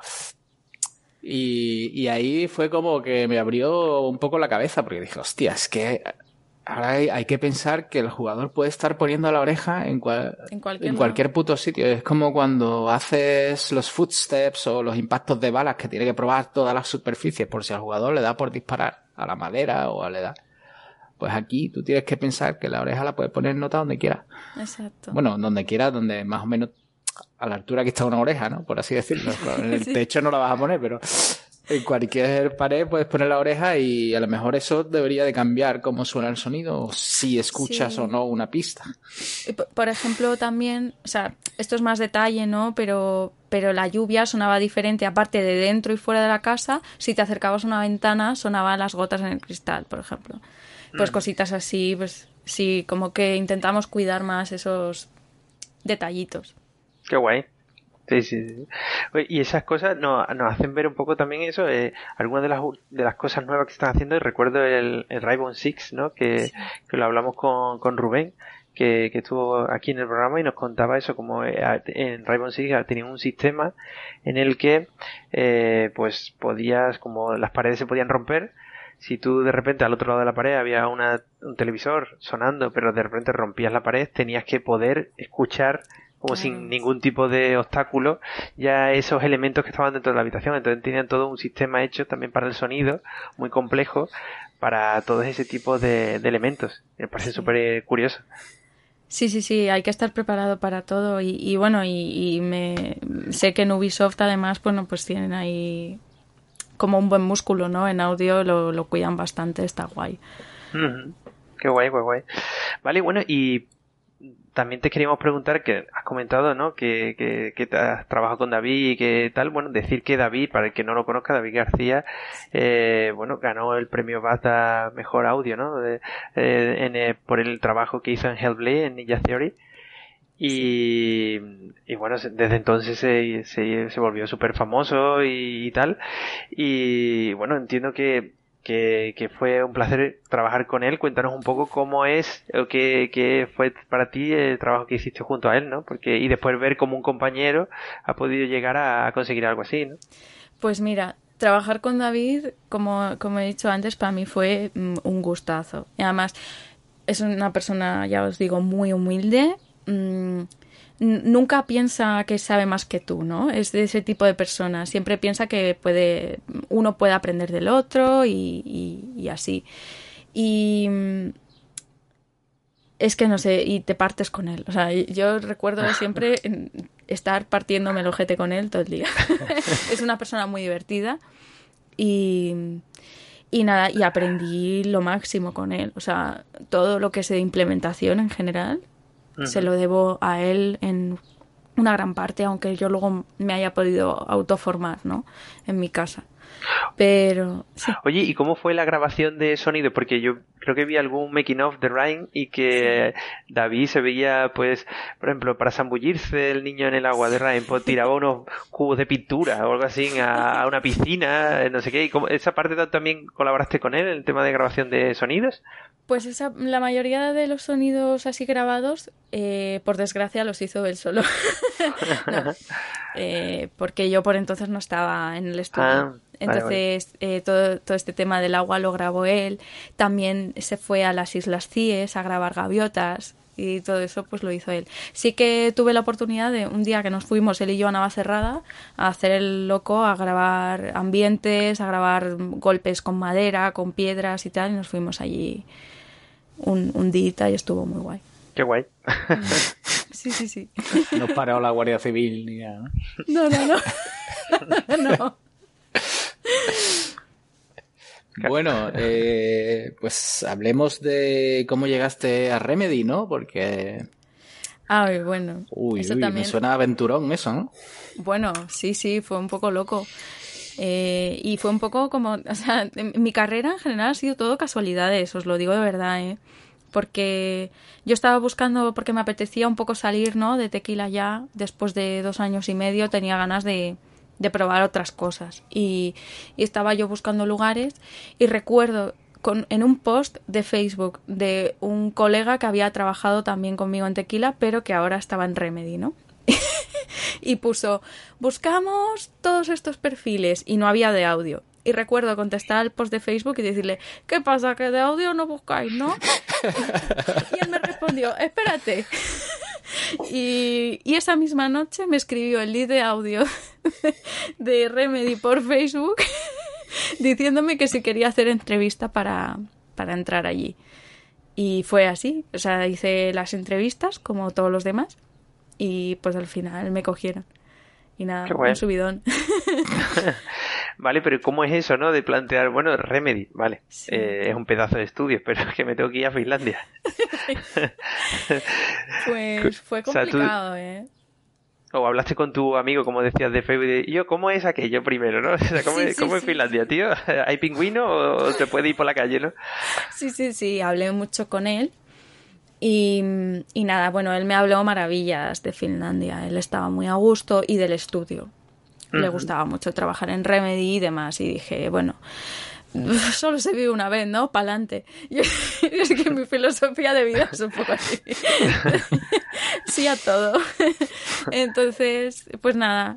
C: Y ahí fue como que me abrió un poco la cabeza, porque dije, hostia, es que ahora hay que pensar que el jugador puede estar poniendo la oreja en cualquier puto sitio. Es como cuando haces los footsteps o los impactos de balas, que tiene que probar todas las superficies por si al jugador le da por disparar a la madera o le da. Pues aquí tú tienes que pensar que la oreja la puedes poner nota donde quieras.
D: Exacto.
C: Bueno, donde quieras, donde más o menos a la altura que está una oreja, ¿no? Por así decirlo. En el techo no la vas a poner, pero en cualquier pared puedes poner la oreja y a lo mejor eso debería de cambiar cómo suena el sonido o si escuchas o no una pista.
D: Por ejemplo, también, o sea, esto es más detalle, ¿no? Pero la lluvia sonaba diferente, aparte de dentro y fuera de la casa. Si te acercabas a una ventana, sonaban las gotas en el cristal, por ejemplo. Pues cositas así, pues sí, como que intentamos cuidar más esos detallitos.
B: Qué guay. Sí. Y esas cosas nos hacen ver un poco también eso, algunas de las cosas nuevas que están haciendo. Y recuerdo el Rainbow Six, ¿no? Que lo hablamos con Rubén, que estuvo aquí en el programa y nos contaba eso, como en Rainbow Six tenían un sistema en el que pues podías, como las paredes se podían romper si tú de repente al otro lado de la pared había un televisor sonando, pero de repente rompías la pared, tenías que poder escuchar como sin ningún tipo de obstáculo ya esos elementos que estaban dentro de la habitación. Entonces tenían todo un sistema hecho también para el sonido, muy complejo, para todo ese tipo de elementos. Me parece súper curioso.
D: Sí, hay que estar preparado para todo y bueno, sé que en Ubisoft además, bueno, pues tienen ahí como un buen músculo, ¿no? En audio lo cuidan bastante, está guay.
B: Qué guay. Vale, bueno, y también te queríamos preguntar, que has comentado, ¿no? Que has trabajado con David y que tal. Bueno, decir que David, para el que no lo conozca, David García, bueno, ganó el premio BAFTA Mejor Audio, ¿no? Por el trabajo que hizo en Hellblade, en Ninja Theory. Y bueno, desde entonces se volvió súper famoso y tal. Y bueno, entiendo que fue un placer trabajar con él. Cuéntanos un poco cómo es o qué fue para ti el trabajo que hiciste junto a él, ¿no? Y después ver cómo un compañero ha podido llegar a conseguir algo así, ¿no?
D: Pues mira, trabajar con David, como he dicho antes, para mí fue un gustazo. Y además es una persona, ya os digo, muy humilde. Nunca piensa que sabe más que tú, ¿no? Es de ese tipo de persona. Siempre piensa que uno puede aprender del otro y así. Y es que no sé, y te partes con él. O sea, yo recuerdo siempre estar partiéndome el ojete con él todo el día. Es una persona muy divertida y nada, y aprendí lo máximo con él. O sea, todo lo que es de implementación en general se lo debo a él en una gran parte, aunque yo luego me haya podido autoformar, ¿no? En mi casa. Pero sí.
B: Oye, ¿y cómo fue la grabación de sonido? Porque yo creo que vi algún making of de Ryan y que David se veía, pues, por ejemplo, para zambullirse el niño en el agua de Ryan, pues tiraba unos cubos de pintura o algo así a una piscina, no sé qué. ¿Y esa parte también colaboraste con él en el tema de grabación de sonidos?
D: Pues la mayoría de los sonidos así grabados, por desgracia, los hizo él solo. No, porque yo por entonces no estaba en el estudio. Entonces, vale. Todo este tema del agua lo grabó él. También se fue a las Islas Cíes a grabar gaviotas y todo eso pues lo hizo él. Sí que tuve la oportunidad de un día que nos fuimos él y yo a Navacerrada a hacer el loco, a grabar ambientes, a grabar golpes con madera, con piedras y tal, y nos fuimos allí un día y estuvo muy guay.
B: Qué guay.
D: Sí.
C: No paró la Guardia Civil ni nada, ¿no?
D: No.
C: Bueno, pues hablemos de cómo llegaste a Remedy, ¿no? Porque...
D: bueno.
C: Uy, también... me suena aventurón eso, ¿no?
D: Bueno, sí, fue un poco loco. Y fue un poco como... O sea, mi carrera en general ha sido todo casualidades, os lo digo de verdad, ¿eh? Porque yo estaba buscando, porque me apetecía un poco salir, ¿no? De Tequila ya, después de 2 años y medio, tenía ganas de probar otras cosas. Y estaba yo buscando lugares y recuerdo en un post de Facebook de un colega que había trabajado también conmigo en Tequila, pero que ahora estaba en Remedy, ¿no? Y puso, buscamos todos estos perfiles y no había de audio. Y recuerdo contestar al post de Facebook y decirle, ¿qué pasa? ¿Que de audio no buscáis, no? Y él me respondió, espérate. Y esa misma noche me escribió el lead de audio de Remedy por Facebook diciéndome que si quería hacer entrevista para entrar allí. Y fue así. O sea, hice las entrevistas como todos los demás y pues al final me cogieron. Y nada, un subidón.
B: Vale, pero ¿cómo es eso, no? De plantear, bueno, Remedy, vale, sí. Es un pedazo de estudio, pero es que me tengo que ir a Finlandia.
D: Pues fue complicado,
B: O hablaste con tu amigo, como decías, de Facebook, y yo, ¿cómo es aquello primero, no? O sea, ¿cómo es Finlandia, tío? ¿Hay pingüino o se puede ir por la calle, no?
D: Sí, hablé mucho con él. Y nada, bueno, él me habló maravillas de Finlandia. Él estaba muy a gusto y del estudio. Le gustaba mucho trabajar en Remedy y demás. Y dije, bueno, solo se vive una vez, ¿no? Pa'lante. Es que mi filosofía de vida es un poco así. Sí a todo. Entonces, pues nada,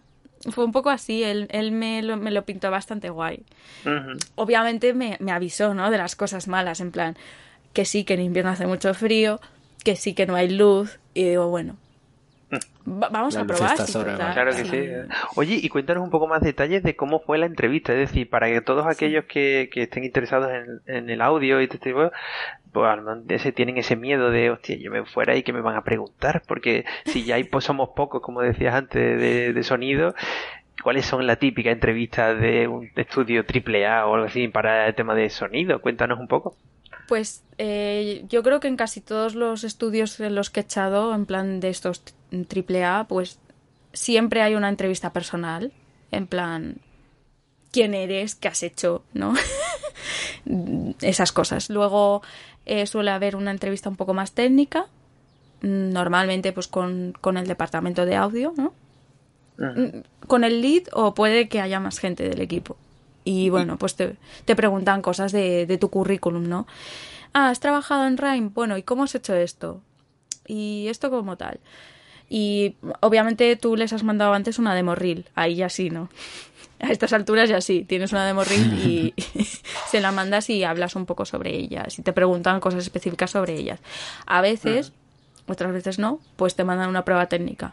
D: fue un poco así, él me lo pintó bastante guay.
B: Ujú.
D: Obviamente me avisó, ¿no? De las cosas malas, en plan, que sí, que en invierno hace mucho frío, que sí, que no hay luz, y digo, bueno, vamos
C: La
D: a
C: luz
D: probar.
C: está
D: Sí,
C: sobre
D: total,
B: Claro que sí. Oye, y cuéntanos un poco más detalles de cómo fue la entrevista, es decir, para que todos aquellos que estén interesados en el audio y tipo, pues a lo mejor tienen ese miedo de, hostia, yo me fuera y que me van a preguntar, porque si ya hay, pues somos pocos, como decías antes, de sonido, ¿cuáles son la típica entrevista de un estudio AAA o algo así para el tema de sonido? Cuéntanos un poco.
D: Pues yo creo que en casi todos los estudios en los que he echado, en plan de estos AAA, pues siempre hay una entrevista personal, en plan, ¿quién eres? ¿Qué has hecho? ¿No? Esas cosas. Luego suele haber una entrevista un poco más técnica, normalmente pues con el departamento de audio, ¿no?
B: Ujú.
D: Con el lead, o puede que haya más gente del equipo. Y bueno, pues te preguntan cosas de tu currículum, ¿no? Ah, ¿has trabajado en Rime? Bueno, ¿y cómo has hecho esto? Y esto como tal. Y obviamente tú les has mandado antes una demo reel. Ahí ya sí, ¿no? A estas alturas ya sí. Tienes una demo reel y se la mandas y hablas un poco sobre ellas. Y te preguntan cosas específicas sobre ellas. A veces, otras veces no, pues te mandan una prueba técnica.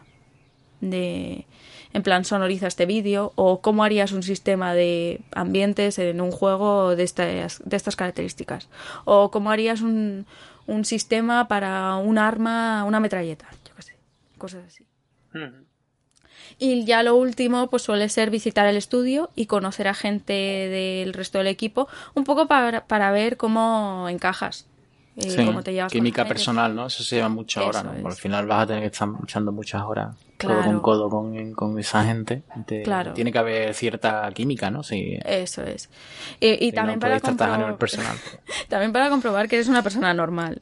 D: En plan, sonoriza este vídeo, o cómo harías un sistema de ambientes en un juego de estas características, o cómo harías un sistema para un arma, una metralleta, yo qué sé, cosas así.
B: Ujú.
D: Y ya lo último pues suele ser visitar el estudio y conocer a gente del resto del equipo, un poco para ver cómo encajas,
C: Sí,
D: cómo te llevas con la
C: química
D: gente.
C: personal, ¿no? Eso se lleva mucho ahora,
D: Eso
C: ¿no?
D: es.
C: Porque al final vas a tener que estar echando muchas horas
D: Claro.
C: codo con esa gente.
D: Claro.
C: Tiene que haber cierta química, ¿no? Sí.
D: Eso es. Y también
C: no
D: para
C: podéis tratar a nivel personal.
D: también para comprobar que eres una persona normal.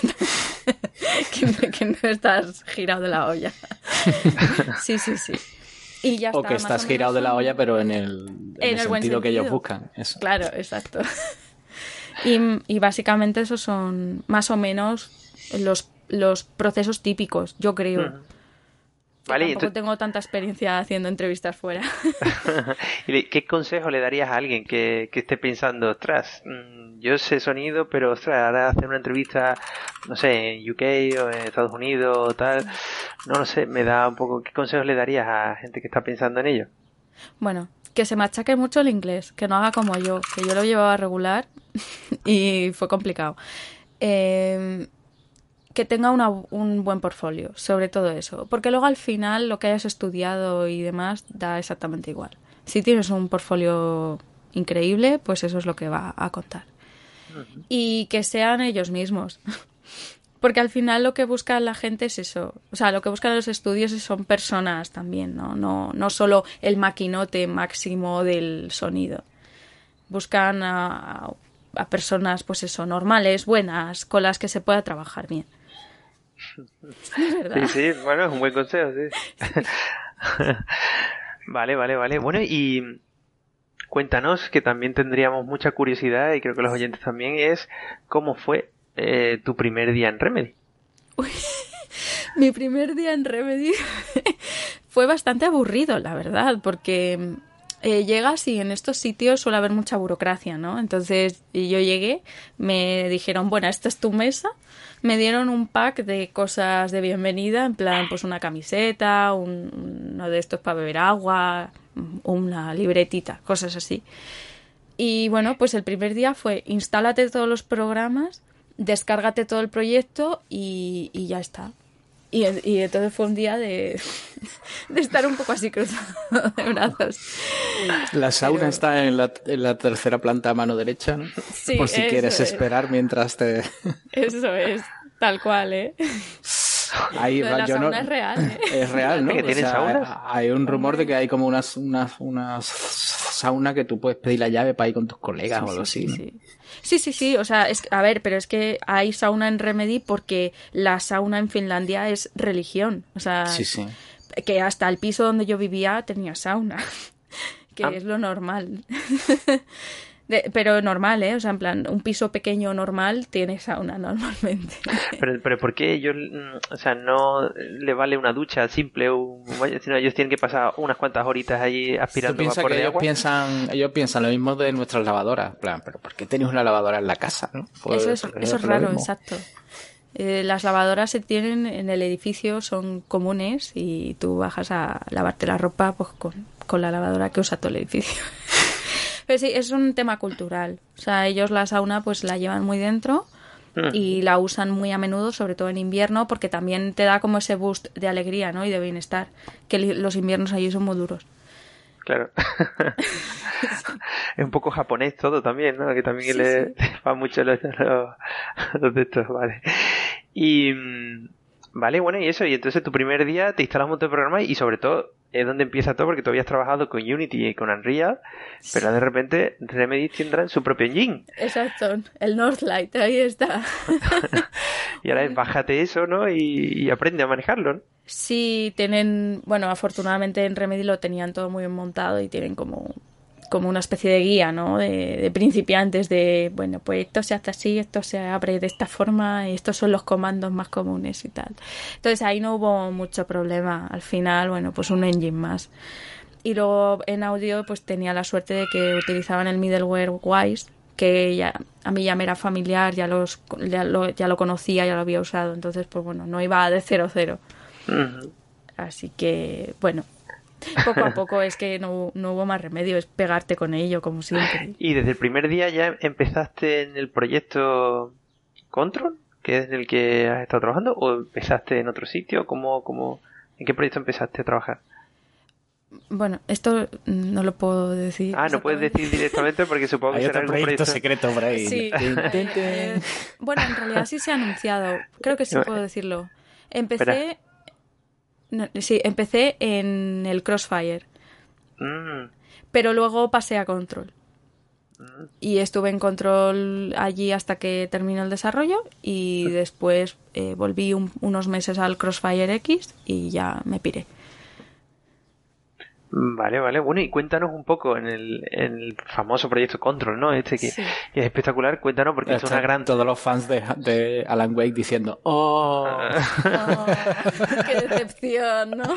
D: que no estás girado de la olla. Sí. Y ya
C: O
D: está,
C: que
D: más
C: estás
D: o
C: girado de la
D: menos
C: olla, pero en el
D: buen
C: sentido que ellos
D: sentido.
C: buscan. Eso.
D: Claro, exacto. Y básicamente esos son más o menos los procesos típicos, yo creo.
B: Ujú.
D: Que
B: Vale, y
D: tampoco
B: entonces,
D: tengo tanta experiencia haciendo entrevistas fuera.
B: ¿qué consejo le darías a alguien que esté pensando, ostras, yo sé sonido, pero ostras, ahora hacer una entrevista, no sé, en UK o en Estados Unidos o tal, no lo sé, me da un poco, ¿qué consejos le darías a gente que está pensando en ello?
D: Bueno, que se machaque mucho el inglés, que no haga como yo, que yo lo llevaba regular y fue complicado. Que tenga un buen portfolio, sobre todo eso. Porque luego al final lo que hayas estudiado y demás da exactamente igual. Si tienes un portfolio increíble, pues eso es lo que va a contar. Y que sean ellos mismos. Porque al final lo que busca la gente es eso. O sea, lo que buscan los estudios son personas también, ¿no? No solo el maquinote máximo del sonido. Buscan a personas, pues eso, normales, buenas, con las que se pueda trabajar bien. Es verdad.
B: Sí, bueno, es un buen consejo, sí. Vale. Bueno, y cuéntanos, que también tendríamos mucha curiosidad, y creo que los oyentes también, es cómo fue tu primer día en Remedy.
D: Mi primer día en Remedy fue bastante aburrido, la verdad, porque llegas y en estos sitios suele haber mucha burocracia, ¿no? Entonces yo llegué, me dijeron, bueno, esta es tu mesa, me dieron un pack de cosas de bienvenida, en plan, pues una camiseta, uno de estos para beber agua, una libretita, cosas así. Y bueno, pues el primer día fue instálate todos los programas, descárgate todo el proyecto y ya está. Y entonces fue un día de estar un poco así cruzado de brazos.
C: La sauna está en la tercera planta a mano derecha, ¿no?
D: Sí,
C: por si
D: eso
C: quieres
D: es.
C: esperar mientras te...
D: Eso es, tal cual, ¿eh?
C: Ahí
D: Lo de
C: va,
D: la
C: yo
D: sauna
C: no...
D: es real, ¿eh?
C: Es real, ¿no?
B: ¿Que tienen saunas?
C: Hay un rumor de que hay como unas sauna que tú puedes pedir la llave para ir con tus colegas o algo así, ¿no?
D: Sí, o sea, a ver, pero es que hay sauna en Remedy porque la sauna en Finlandia es religión, o sea,
C: Sí.
D: que hasta el piso donde yo vivía tenía sauna, que es lo normal. Pero normal, ¿eh? O sea, en plan, un piso pequeño normal tiene sauna normalmente.
B: Pero ¿por qué ellos, o sea, no le vale una ducha simple sino ellos tienen que pasar unas cuantas horitas allí aspirando vapor de agua?
C: Ellos piensan lo mismo de nuestras lavadoras. En plan, ¿pero por qué tenéis una lavadora en la casa? ¿No? Pues,
D: eso es raro, exacto. Las lavadoras se tienen en el edificio, son comunes y tú bajas a lavarte la ropa pues con la lavadora que usa todo el edificio. Pero sí, es un tema cultural. O sea, ellos la sauna pues la llevan muy dentro y la usan muy a menudo, sobre todo en invierno, porque también te da como ese boost de alegría, ¿no? Y de bienestar, que los inviernos allí son muy duros.
B: Claro. Es un poco japonés todo también, ¿no? Que también le va mucho los de estos, vale. Y vale, bueno, y eso, y entonces tu primer día te instalas un montón de programas y sobre todo es donde empieza todo, porque tú habías trabajado con Unity y con Unreal, pero de repente Remedy tendrán su propio engine.
D: Exacto, el Northlight, ahí está.
B: Y ahora es bájate eso, ¿no? Y aprende a manejarlo, ¿no?
D: Sí, bueno, afortunadamente en Remedy lo tenían todo muy bien montado y tienen como una especie de guía, ¿no? De principiantes de, bueno, pues esto se hace así, esto se abre de esta forma y estos son los comandos más comunes y tal. Entonces ahí no hubo mucho problema. Al final, bueno, pues un engine más. Y luego en audio pues tenía la suerte de que utilizaban el middleware Wise, que a mí ya me era familiar, ya lo conocía, ya lo había usado. Entonces, pues bueno, no iba de 0-0.
B: Uh-huh.
D: Así que, bueno, poco a poco es que no hubo más remedio, es pegarte con ello, como siempre.
B: ¿Y desde el primer día ya empezaste en el proyecto Control, que es en el que has estado trabajando, o empezaste en otro sitio? ¿En qué proyecto empezaste a trabajar?
D: Bueno, esto no lo puedo decir.
B: No puedes decir directamente porque supongo que
C: hay
B: será
C: otro
B: algún
C: proyecto secreto por ahí.
D: Sí. Bueno, en realidad sí se ha anunciado. Creo que sí puedo decirlo. Empecé en el Crossfire. Pero luego pasé a Control. Y estuve en Control allí hasta que terminó el desarrollo y después volví unos meses al Crossfire X y ya me piré.
B: Vale. Bueno, y cuéntanos un poco en el famoso proyecto Control, ¿no? Que es espectacular. Cuéntanos porque es una gran...
C: Todos los fans de Alan Wake diciendo
D: ¡qué decepción!, ¿no?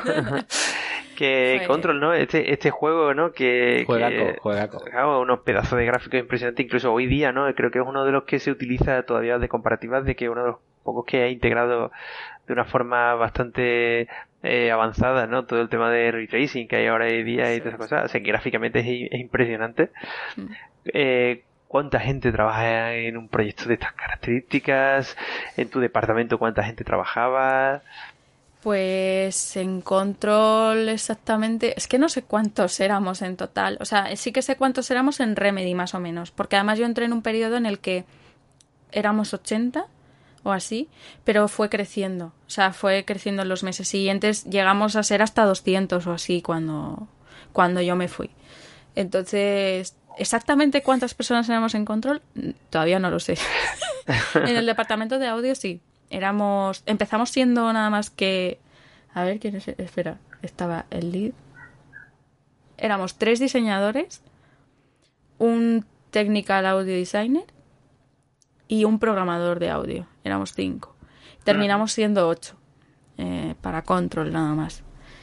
B: Que Control, ¿no? Este juego, ¿no?
C: Juegaco.
B: Claro, unos pedazos de gráficos impresionantes. Incluso hoy día, ¿no? Creo que es uno de los que se utiliza todavía de comparativas, de que uno de los pocos que ha integrado de una forma bastante avanzada, ¿no? Todo el tema de ray tracing que hay ahora hoy día y todas esas cosas. O sea, que gráficamente es impresionante. ¿Cuánta gente trabaja en un proyecto de estas características? ¿En tu departamento cuánta gente trabajaba?
D: Pues en Control exactamente, es que no sé cuántos éramos en total, o sea, sí que sé cuántos éramos en Remedy más o menos, porque además yo entré en un periodo en el que éramos 80 o así, pero fue creciendo, o sea, fue creciendo en los meses siguientes, llegamos a ser hasta 200 o así cuando yo me fui. Entonces, exactamente cuántas personas éramos en Control, todavía no lo sé. En el departamento de audio sí. Empezamos siendo nada más que... A ver, ¿quién es? Espera, estaba el lead. Éramos 3 diseñadores, un technical audio designer y un programador de audio. Éramos 5. Terminamos siendo 8 para Control nada más.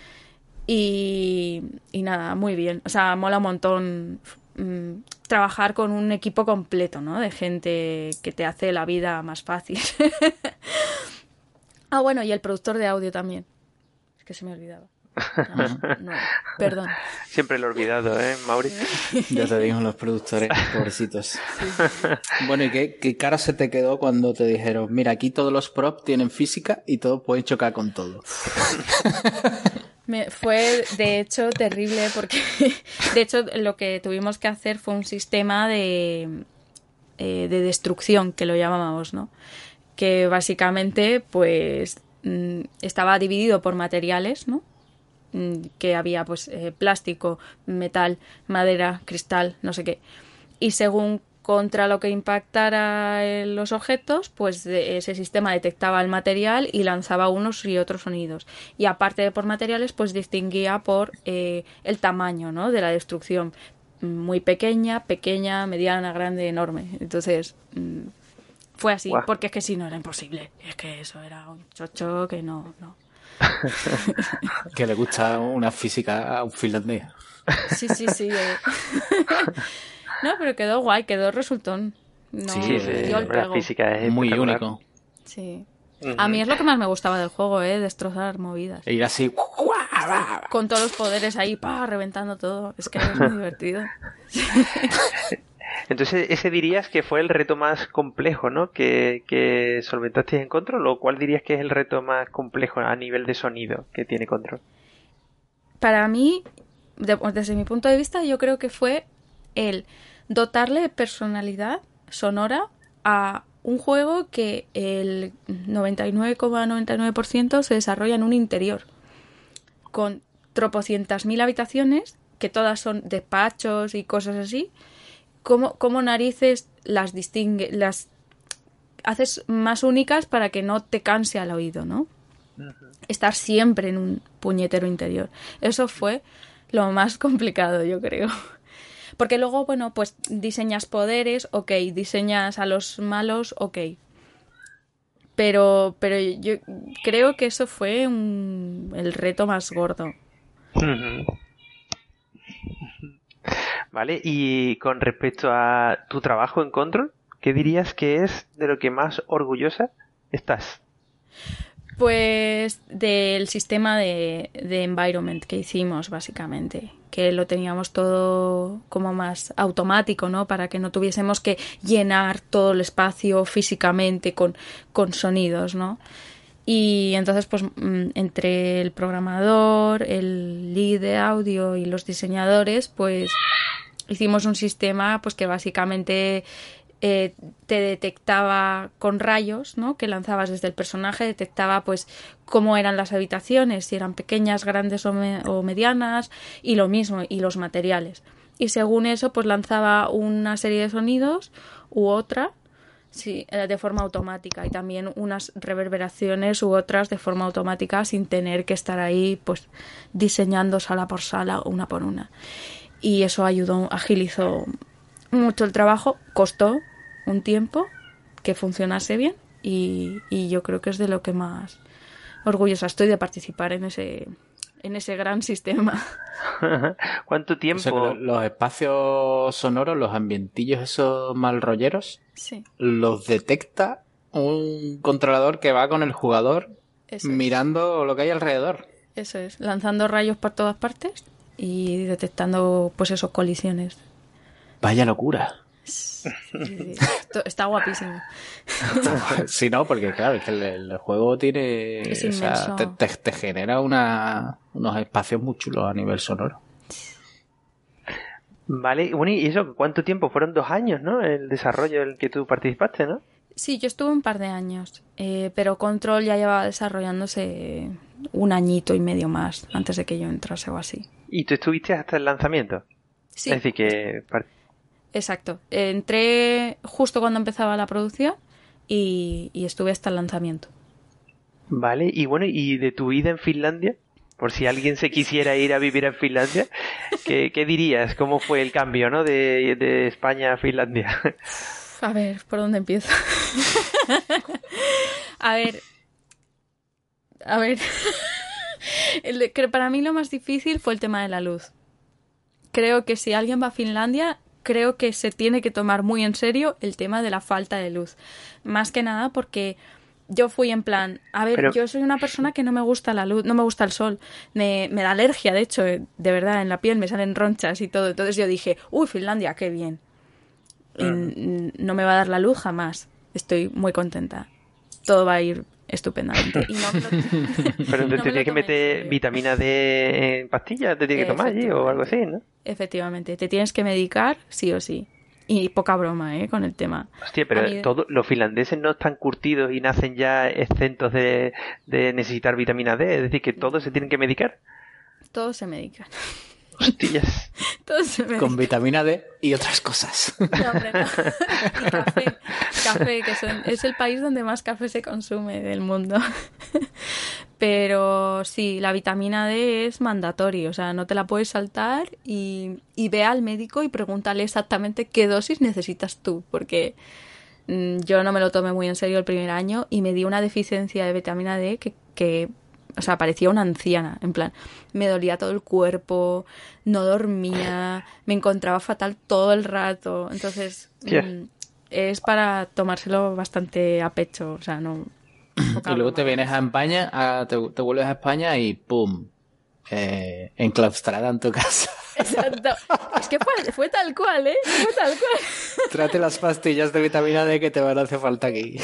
D: Y nada, muy bien. O sea, mola un montón trabajar con un equipo completo, ¿no? De gente que te hace la vida más fácil. Bueno, y el productor de audio también. Es que se me olvidaba. No, perdón.
B: Siempre lo he olvidado, Mauri?
C: Ya te digo, los productores, pobrecitos. Sí. Bueno, ¿y qué cara se te quedó cuando te dijeron, mira, aquí todos los props tienen física y todos pueden chocar con todo?
D: Fue, de hecho, terrible porque, de hecho, lo que tuvimos que hacer fue un sistema de destrucción, que lo llamábamos, ¿no? Que básicamente, pues, estaba dividido por materiales, ¿no? Que había, pues, plástico, metal, madera, cristal, no sé qué. Y según contra lo que impactara los objetos, pues ese sistema detectaba el material y lanzaba unos y otros sonidos. Y aparte de por materiales, pues distinguía por el tamaño, ¿no? De la destrucción. muy pequeña, mediana, grande, enorme. Entonces fue así,
B: Guau.
D: porque es que si no era imposible. Es que eso era un chocho que no.
C: Que le gusta una física a un finlandés.
D: Sí. No, pero quedó guay, quedó resultón. No,
C: Sí,
D: dio el
B: la
D: pego.
B: física es
C: Muy
B: espectacular.
C: único.
D: Sí.
B: Ujú.
D: A mí es lo que más me gustaba del juego, destrozar movidas.
C: E ir así.
D: Con todos los poderes ahí, reventando todo. Es que es muy divertido.
B: Entonces, ese dirías que fue el reto más complejo, ¿no? Que solventasteis en Control, o cuál dirías que es el reto más complejo a nivel de sonido que tiene Control.
D: Para mí, desde mi punto de vista, yo creo que fue el dotarle de personalidad sonora a un juego que el 99,99% se desarrolla en un interior, con tropocientas mil habitaciones, que todas son despachos y cosas así. ¿Cómo narices las distingue, las haces más únicas para que no te canse al oído, ¿no? Estar siempre en un puñetero interior. Eso fue lo más complicado, yo creo. Porque luego, bueno, pues diseñas poderes, ok, diseñas a los malos, ok. Pero yo creo que eso fue el reto más gordo.
B: Ujú. Vale, y con respecto a tu trabajo en Control, ¿qué dirías que es de lo que más orgullosa estás?
D: Pues del sistema de environment que hicimos, básicamente. Que lo teníamos todo como más automático, ¿no? Para que no tuviésemos que llenar todo el espacio físicamente con sonidos, ¿no? Y entonces, pues, entre el programador, el lead de audio y los diseñadores, pues, hicimos un sistema, pues, que básicamente te detectaba con rayos, ¿no? Que lanzabas desde el personaje, detectaba pues cómo eran las habitaciones, si eran pequeñas, grandes o medianas, y lo mismo, y los materiales. Y según eso, pues lanzaba una serie de sonidos u otra, sí, de forma automática, y también unas reverberaciones u otras de forma automática sin tener que estar ahí pues diseñando sala por sala, una por una. Y eso agilizó mucho el trabajo, costó un tiempo que funcionase bien y yo creo que es de lo que más orgullosa estoy de participar en ese gran sistema.
B: ¿Cuánto
C: O
B: tiempo?
C: sea, que los espacios sonoros, los ambientillos esos mal rolleros,
D: Sí,
C: los detecta un controlador que va con el jugador
D: eso es.
C: mirando lo que hay alrededor.
D: Eso es, lanzando rayos por todas partes y detectando pues esos colisiones.
C: Vaya locura.
D: Sí. Está guapísimo.
C: Sí, no, porque claro, es que el juego tiene...
D: Es
C: o sea,
D: inmenso.
C: te genera unos espacios muy chulos a nivel sonoro.
B: Vale, bueno, ¿y eso cuánto tiempo? Fueron 2 años, ¿no? El desarrollo en el que tú participaste, ¿no?
D: Sí, yo estuve un par de años, pero Control ya llevaba desarrollándose un añito y medio más antes de que yo entrase o así.
B: ¿Y tú estuviste hasta el lanzamiento?
D: Sí,
B: Es decir, que...
D: exacto. Entré justo cuando empezaba la producción y estuve hasta el lanzamiento.
B: Vale, y bueno, ¿y de tu vida en Finlandia? Por si alguien se quisiera ir a vivir en Finlandia, ¿qué dirías? ¿Cómo fue el cambio, ¿no? De España a Finlandia.
D: A ver, ¿por dónde empiezo? A ver. Que para mí lo más difícil fue el tema de la luz. Creo que si alguien va a Finlandia, creo que se tiene que tomar muy en serio el tema de la falta de luz. Más que nada porque yo fui en plan, a ver, yo soy una persona que no me gusta la luz, no me gusta el sol, me da alergia, de hecho, de verdad, en la piel me salen ronchas y todo. Entonces yo dije, uy, Finlandia, qué bien. Y no me va a dar la luz jamás. Estoy muy contenta. Todo va a ir estupendamente. Y no me lo...
B: Pero te
D: no me
B: tienes
D: lo
B: que
D: tomé en
B: meter
D: serio.
B: vitamina D en pastillas, te tienes que tomar allí o algo así, ¿no?
D: Efectivamente, te tienes que medicar sí o sí. Y poca broma, con el tema.
B: Hostia, pero los finlandeses no están curtidos y nacen ya exentos de necesitar vitamina D, es decir, que todos se tienen que medicar.
D: Todos se medican.
B: Hostias.
D: Todos se medican.
C: Con vitamina D y otras cosas.
D: No, hombre, no. Y café, que es el país donde más café se consume del mundo. Pero sí, la vitamina D es mandatoria, o sea, no te la puedes saltar y ve al médico y pregúntale exactamente qué dosis necesitas tú, porque yo no me lo tomé muy en serio el primer año y me di una deficiencia de vitamina D que o sea, parecía una anciana, en plan, me dolía todo el cuerpo, no dormía, me encontraba fatal todo el rato, entonces es para tomárselo bastante a pecho, o sea, no...
C: Y luego te vienes a España, te vuelves a España y ¡pum! Enclaustrada en tu casa.
D: Exacto. Es que fue tal cual, ¿eh? Fue tal cual.
C: Trate las pastillas de vitamina D que te van a hacer falta aquí.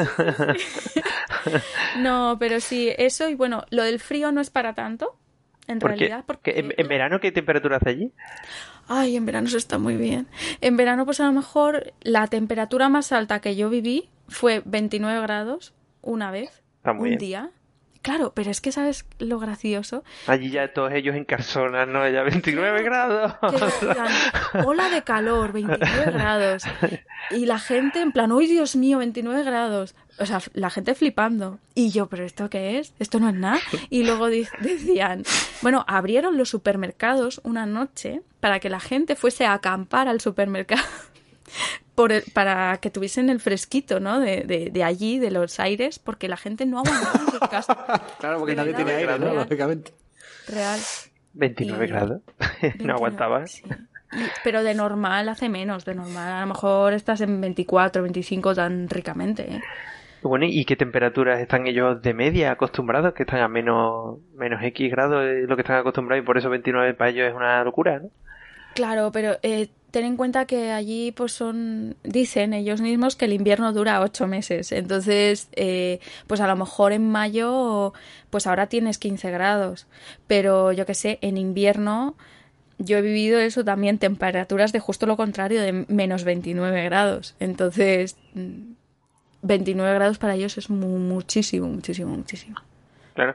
D: No, pero sí, eso y bueno, lo del frío no es para tanto, realidad. Porque
B: ¿En verano qué temperatura hace allí?
D: Ay, en verano se está muy bien. En verano, pues a lo mejor la temperatura más alta que yo viví fue 29 grados una vez, un día. Claro, pero es que ¿sabes lo gracioso?
B: Allí ya todos ellos en calzonas, ¿no? Ya 29 grados.
D: Ola de calor, 29 grados. Y la gente en plan, ¡uy, Dios mío, 29 grados! O sea, la gente flipando. Y yo, ¿pero esto qué es? Esto no es nada. Y luego decían, bueno, abrieron los supermercados una noche para que la gente fuese a acampar al supermercado. Para que tuviesen el fresquito, ¿no? De allí, de los aires, porque la gente no aguantaba en sus casas.
C: Claro, porque nadie tiene aire, ¿no? Lógicamente.
D: Real.
B: 29 grados. 29, no aguantaba.
D: Sí. Pero de normal hace menos, de normal. A lo mejor estás en 24, 25 tan ricamente, ¿eh?
B: Bueno, ¿y qué temperaturas están ellos de media acostumbrados? Que están a menos X grados de lo que están acostumbrados y por eso 29 para ellos es una locura, ¿no?
D: Claro, pero ten en cuenta que allí pues dicen ellos mismos que el invierno dura 8 meses. Entonces, pues a lo mejor en mayo, pues ahora tienes 15 grados. Pero yo qué sé, en invierno yo he vivido eso también, temperaturas de justo lo contrario, de menos 29 grados. Entonces, 29 grados para ellos es muchísimo, muchísimo, muchísimo.
B: Claro.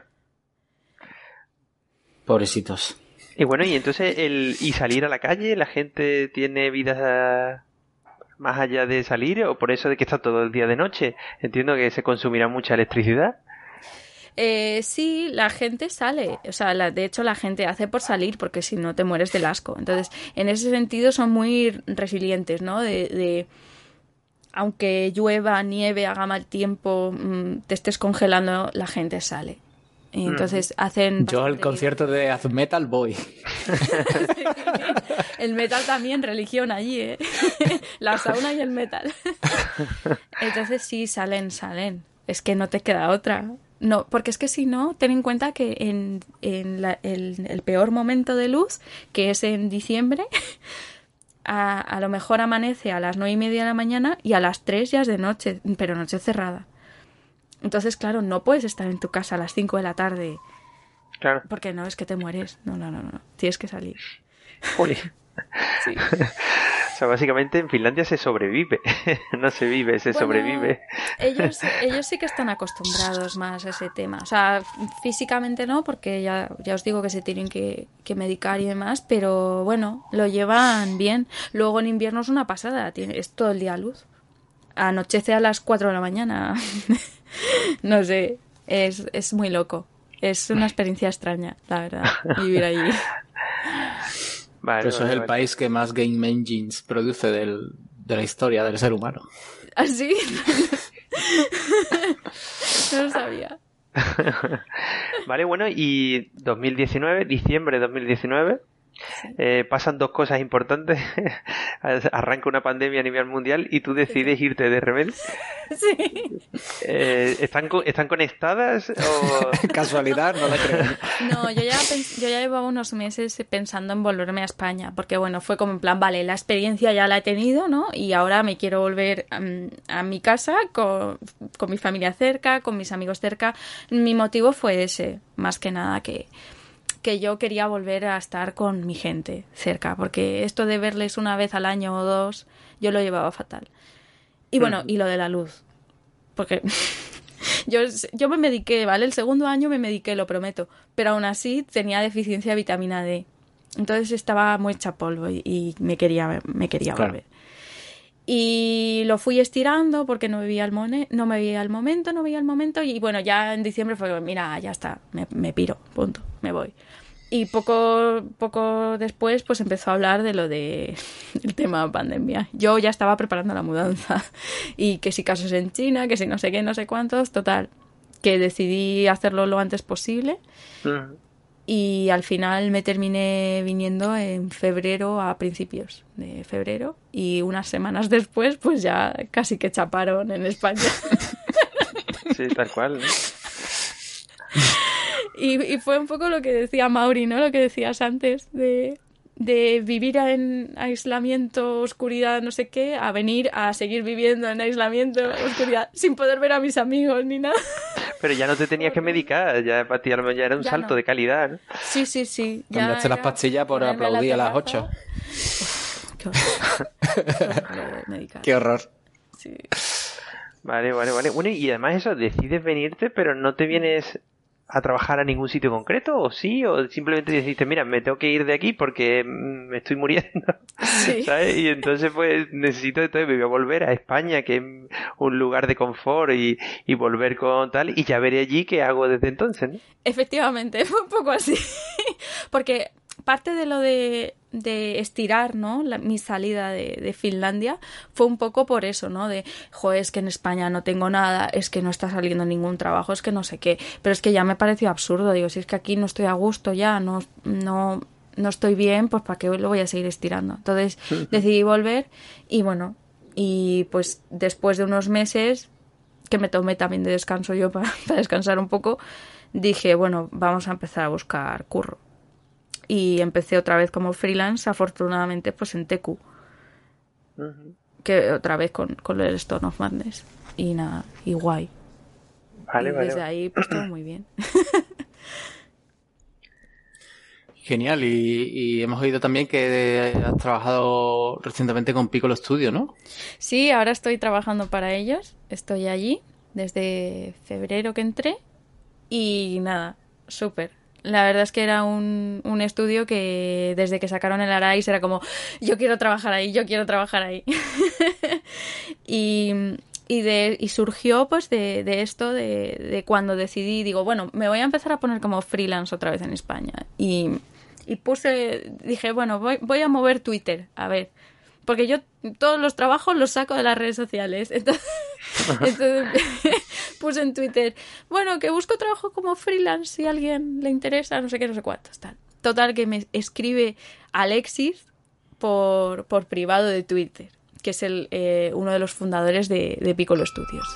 C: Pobrecitos.
B: Y bueno, y entonces y salir a la calle, la gente tiene vidas más allá de salir, o por eso de que está todo el día de noche. Entiendo que se consumirá mucha electricidad.
D: Sí, la gente sale, o sea, de hecho la gente hace por salir porque si no te mueres del asco. Entonces, en ese sentido son muy resilientes, ¿no? Aunque llueva, nieve, haga mal tiempo, te estés congelando, la gente sale. Y entonces hacen...
C: Yo al concierto de Azul Metal voy.
D: El metal también, religión allí, ¿eh? La sauna y el metal. Entonces sí, salen. Es que no te queda otra. No, porque es que si no, ten en cuenta que en el peor momento de luz, que es en diciembre, a lo mejor amanece a las 9:30 de la mañana y a las 3 ya es de noche, pero noche cerrada. Entonces, claro, no puedes estar en tu casa a las 5 de la tarde.
B: Claro.
D: Porque no, es que te mueres. No. Tienes que salir.
B: Uy.
D: Sí.
B: O sea, básicamente en Finlandia se sobrevive. No se vive, se sobrevive.
D: Ellos sí que están acostumbrados más a ese tema. O sea, físicamente no, porque ya os digo que se tienen que medicar y demás, pero bueno, lo llevan bien. Luego en invierno es una pasada, es todo el día a luz. Anochece a las 4 de la mañana. No sé, es muy loco. Es una experiencia extraña, la verdad, vivir allí.
C: Vale, eso es el país que más game engines produce de la historia del ser humano.
D: ¿Ah, sí? No lo sabía.
B: Vale, bueno, y diciembre de 2019, pasan dos cosas importantes. Arranca una pandemia a nivel mundial y tú decides irte de rebelde.
D: Sí.
B: ¿Están conectadas o...?
C: Casualidad, no lo creo.
D: No, yo ya llevaba unos meses pensando en volverme a España, porque bueno, fue como en plan, vale, la experiencia ya la he tenido, ¿no? Y ahora me quiero volver a mi casa con mi familia cerca, con mis amigos cerca. Mi motivo fue ese, más que nada que yo quería volver a estar con mi gente cerca, porque esto de verles una vez al año o dos, yo lo llevaba fatal. Y bueno, y lo de la luz, porque yo me mediqué, ¿vale? El segundo año me mediqué, lo prometo, pero aún así tenía deficiencia de vitamina D. Entonces estaba muy hecha polvo y me quería
C: claro.
D: volver. Y lo fui estirando porque no me veía el momento. Y bueno, ya en diciembre fue, mira, ya está, me piro, punto, me voy. Y poco después pues empezó a hablar de lo de el tema pandemia. Yo ya estaba preparando la mudanza. Y que si casos en China, que si no sé qué, no sé cuántos, total. Que decidí hacerlo lo antes posible. Y al final me terminé viniendo en febrero, a principios de febrero. Y unas semanas después, pues ya casi que chaparon en España.
B: Sí, tal cual, ¿no?
D: Y fue un poco lo que decía Mauri, ¿no? Lo que decías antes, de vivir en aislamiento, oscuridad, no sé qué, a venir a seguir viviendo en aislamiento, oscuridad, sin poder ver a mis amigos ni nada.
B: Pero ya no te tenías que medicar, ya para ti ya era un
D: Ya
B: salto
D: no.
B: de calidad, ¿no?
D: Sí.
C: Cambiaste las pastillas por aplaudir a las 8.
D: Qué horror. Medicar.
C: Qué horror.
D: Sí.
B: Vale. Bueno, y además eso, decides venirte, pero no te vienes a trabajar a ningún sitio concreto, ¿o sí? ¿O simplemente dijiste, mira, me tengo que ir de aquí porque me estoy muriendo?
D: Sí.
B: ¿Sabes? Y entonces pues necesito, entonces me voy a volver a España, que es un lugar de confort, y volver con tal, y ya veré allí qué hago desde entonces, ¿no?
D: Efectivamente, fue un poco así. Porque parte de lo de estirar, ¿no? Mi salida de Finlandia fue un poco por eso, ¿no? De, joder, es que en España no tengo nada, es que no está saliendo ningún trabajo, es que no sé qué. Pero es que ya me pareció absurdo. Digo, si es que aquí no estoy a gusto ya, no estoy bien, pues ¿para qué lo voy a seguir estirando? Entonces decidí volver y bueno, y pues después de unos meses que me tomé también de descanso yo para descansar un poco, dije, bueno, vamos a empezar a buscar curro. Y empecé otra vez como freelance, afortunadamente, pues en Teku. Que otra vez con el Stone of Madness. Y nada, y guay.
B: Vale.
D: Desde ahí, pues todo muy bien.
C: Genial, y hemos oído también que has trabajado recientemente con Piccolo Studio, ¿no?
D: Sí, ahora estoy trabajando para ellos. Estoy allí desde febrero que entré. Y nada, súper. La verdad es que era un estudio que desde que sacaron el Arise era como, yo quiero trabajar ahí. Y surgió pues de esto, de cuando decidí, digo, bueno, me voy a empezar a poner como freelance otra vez en España. Y dije, bueno, voy a mover Twitter, a ver. Porque yo todos los trabajos los saco de las redes sociales. Entonces puse en Twitter, bueno, que busco trabajo como freelance si a alguien le interesa, no sé qué, no sé cuántos, tal. Total, que me escribe Alexis por privado de Twitter, que es uno de los fundadores de Piccolo Studios.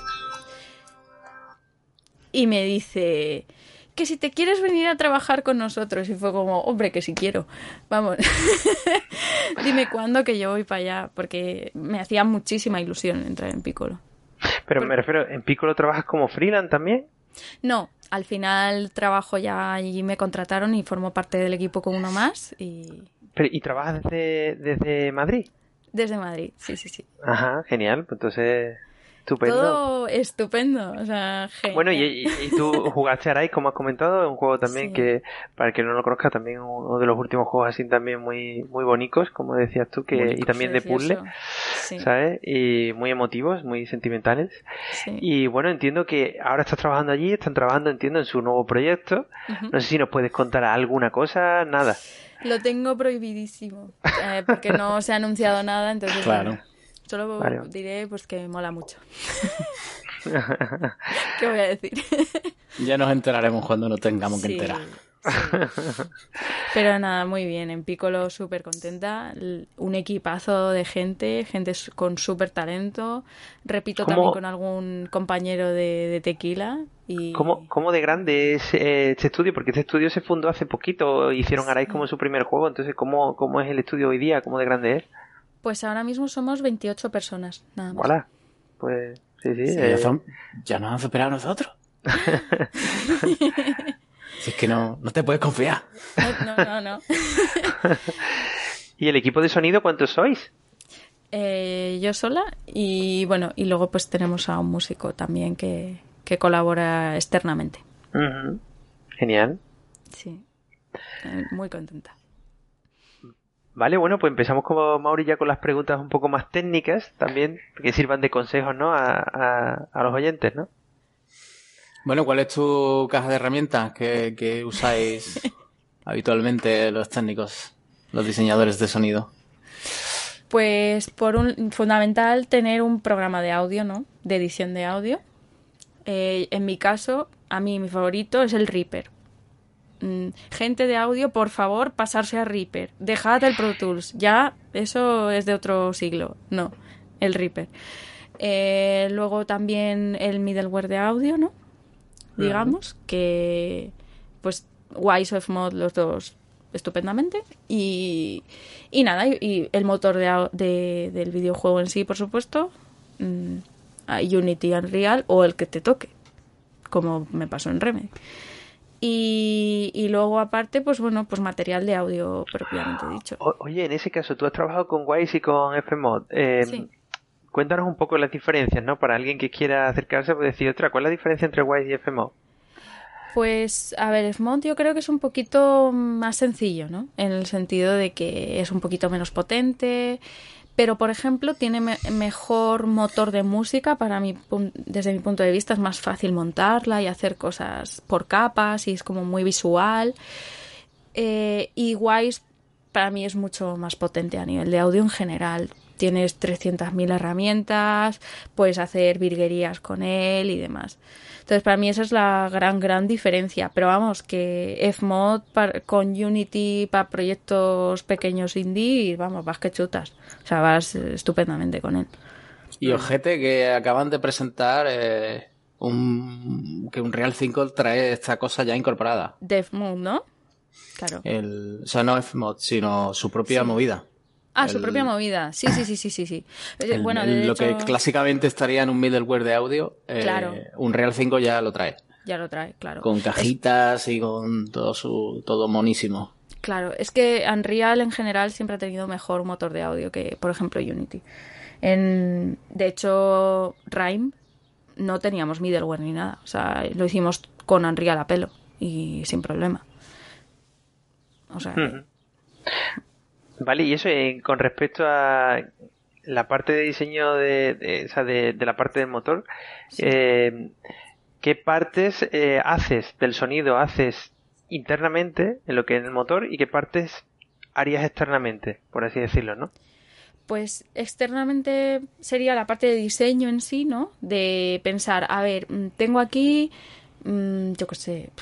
D: Y me dice que si te quieres venir a trabajar con nosotros. Y fue como, hombre, que si quiero. Vamos. Dime cuándo, que yo voy para allá. Porque me hacía muchísima ilusión entrar en Piccolo.
B: Pero me refiero, ¿en Piccolo trabajas como freelance también?
D: No, al final trabajo ya y me contrataron y formo parte del equipo con uno más. ¿Y
B: trabajas desde Madrid?
D: Desde Madrid, sí.
B: Ajá, genial, pues entonces... Estupendo.
D: Todo estupendo, o sea, genial.
B: Bueno, y tú jugaste a Arise, como has comentado, es un juego también
D: Sí.
B: que, para el que no lo conozca, también uno de los últimos juegos así también muy bonitos, como decías tú, y también de puzzle,
D: sí.
B: ¿sabes? Y muy emotivos, muy sentimentales.
D: Sí.
B: Y bueno, entiendo que ahora estás trabajando allí, están trabajando, entiendo, en su nuevo proyecto. No sé si nos puedes contar alguna cosa, nada.
D: Lo tengo prohibidísimo, porque no se ha anunciado nada, entonces...
C: Claro.
D: Solo diré pues que mola mucho. ¿Qué voy a decir?
C: Ya nos enteraremos cuando nos tengamos que enterar.
D: Sí. Pero nada, muy bien. En Piccolo súper contenta. Un equipazo de gente con súper talento. Repito también con algún compañero de Tequila. Y...
B: ¿Cómo de grande es este estudio? Porque este estudio se fundó hace poquito, hicieron Arise como su primer juego, entonces ¿cómo es el estudio hoy día? ¿Cómo de grande es?
D: Pues ahora mismo somos 28 personas, nada más.
B: Voilà. Pues sí.
C: Ya nos han superado a nosotros. Si es que no te puedes confiar.
D: No.
B: ¿Y el equipo de sonido cuántos sois?
D: Yo sola y bueno, y luego pues tenemos a un músico también que colabora externamente.
B: Genial.
D: Sí. Muy contenta.
B: Vale, bueno, pues empezamos como Mauri ya con las preguntas un poco más técnicas también, que sirvan de consejos, ¿no? A los oyentes, ¿no?
C: Bueno, ¿cuál es tu caja de herramientas que usáis habitualmente los técnicos, los diseñadores de sonido?
D: Pues fundamental tener un programa de audio, ¿no? De edición de audio. En mi caso, a mí mi favorito es el Reaper. Gente de audio, por favor, pasarse a Reaper. Dejad el Pro Tools. Ya, eso es de otro siglo. No, el Reaper. Luego también el middleware de audio, ¿no? Digamos, que pues Wwise o Fmod, los dos estupendamente. Y nada, y el motor del videojuego en sí, por supuesto. Unity, Unreal o el que te toque, como me pasó en Remedy. Y luego aparte, pues bueno, pues material de audio propiamente dicho.
B: Oye, en ese caso, tú has trabajado con Wwise y con Fmod.
D: Sí.
B: Cuéntanos un poco las diferencias, ¿no? Para alguien que quiera acercarse, pues decir, otra, ¿cuál es la diferencia entre Wwise y Fmod?
D: Pues, a ver, Fmod yo creo que es un poquito más sencillo, ¿no? En el sentido de que es un poquito menos potente, pero, por ejemplo, tiene mejor motor de música. Desde mi punto de vista es más fácil montarla y hacer cosas por capas y es como muy visual. Y Wwise para mí es mucho más potente a nivel de audio en general. Tienes 300.000 herramientas, puedes hacer virguerías con él y demás. Entonces, para mí esa es la gran diferencia. Pero vamos, que Fmod con Unity para proyectos pequeños indie, vamos, vas que chutas. O sea, vas estupendamente con él.
C: Y ojete que acaban de presentar que un Real 5 trae esta cosa ya incorporada.
D: De Fmod, ¿no? Claro.
C: O sea, no Fmod, sino su propia movida.
D: Su propia movida. Sí. Bueno, de
C: lo
D: hecho,
C: que clásicamente estaría en un middleware de audio,
D: claro.
C: Un Real 5 ya lo trae.
D: Ya lo trae, claro.
C: Con cajitas y con todo monísimo.
D: Claro, es que Unreal en general siempre ha tenido mejor motor de audio que, por ejemplo, Unity. De hecho, Rime no teníamos middleware ni nada. O sea, lo hicimos con Unreal a pelo y sin problema. O sea...
B: Vale, y eso con respecto a la parte de diseño de la parte del motor, sí. ¿Qué partes haces del sonido haces internamente en lo que es el motor y qué partes harías externamente, por así decirlo, ¿no?
D: Pues externamente sería la parte de diseño en sí, ¿no? De pensar, a ver, tengo aquí, yo qué sé...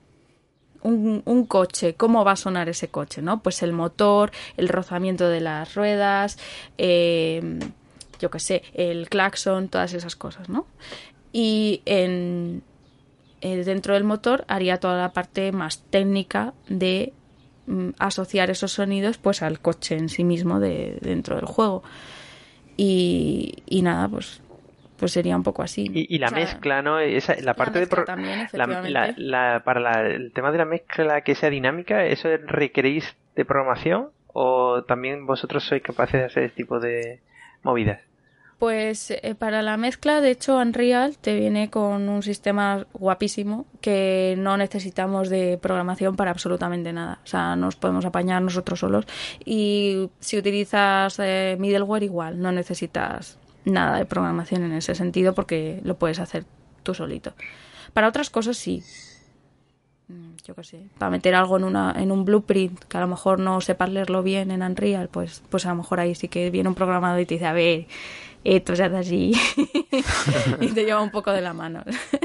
D: Un coche, ¿cómo va a sonar ese coche, no? Pues el motor, el rozamiento de las ruedas, yo qué sé, el claxon, todas esas cosas, ¿no? Y dentro del motor haría toda la parte más técnica de asociar esos sonidos pues al coche en sí mismo dentro del juego. Y nada, pues sería un poco así.
B: Y la mezcla, ¿no? La parte de
D: también, efectivamente.
B: Para el tema de la mezcla que sea dinámica, ¿eso requerís de programación o también vosotros sois capaces de hacer este tipo de movidas?
D: Pues para la mezcla, de hecho, Unreal te viene con un sistema guapísimo que no necesitamos de programación para absolutamente nada. O sea, nos podemos apañar nosotros solos. Y si utilizas middleware, igual, no necesitas nada de programación en ese sentido porque lo puedes hacer tú solito. Para otras cosas sí. Yo qué sé, para meter algo en un blueprint que a lo mejor no sepas leerlo bien en Unreal, pues a lo mejor ahí sí que viene un programador y te dice, a ver, esto se hace así y te lleva un poco de la mano.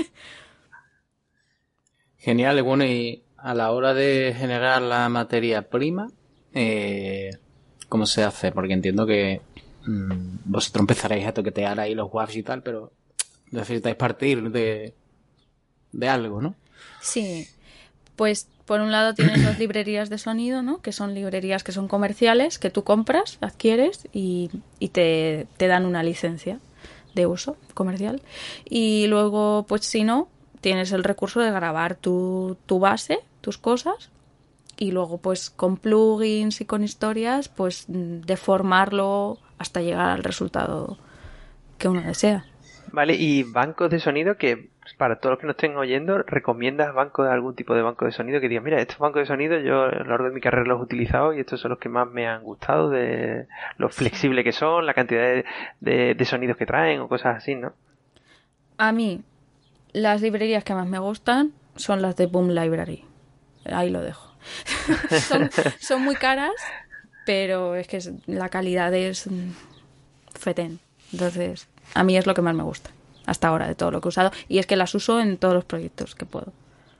C: Genial, y bueno, y a la hora de generar la materia prima, ¿cómo se hace? Porque entiendo que vosotros empezaréis a toquetear ahí los WAVs y tal, pero necesitáis partir de algo, ¿no?
D: Sí, pues por un lado tienes las librerías de sonido, ¿no? Que son librerías que son comerciales, que tú compras, adquieres y te dan una licencia de uso comercial. Y luego, pues si no, tienes el recurso de grabar tu base, tus cosas, y luego pues con plugins y con historias, pues deformarlo hasta llegar al resultado que uno desea.
B: Vale, y bancos de sonido que para todos los que nos estén oyendo, ¿recomiendas algún tipo de banco de sonido que digas, mira, estos bancos de sonido yo a lo largo de mi carrera los he utilizado y estos son los que más me han gustado, de lo flexible que son, la cantidad de sonidos que traen o cosas así, ¿no?
D: A mí, las librerías que más me gustan son las de Boom Library. Ahí lo dejo. son muy caras, pero es que la calidad es fetén. Entonces, a mí es lo que más me gusta hasta ahora de todo lo que he usado. Y es que las uso en todos los proyectos que puedo.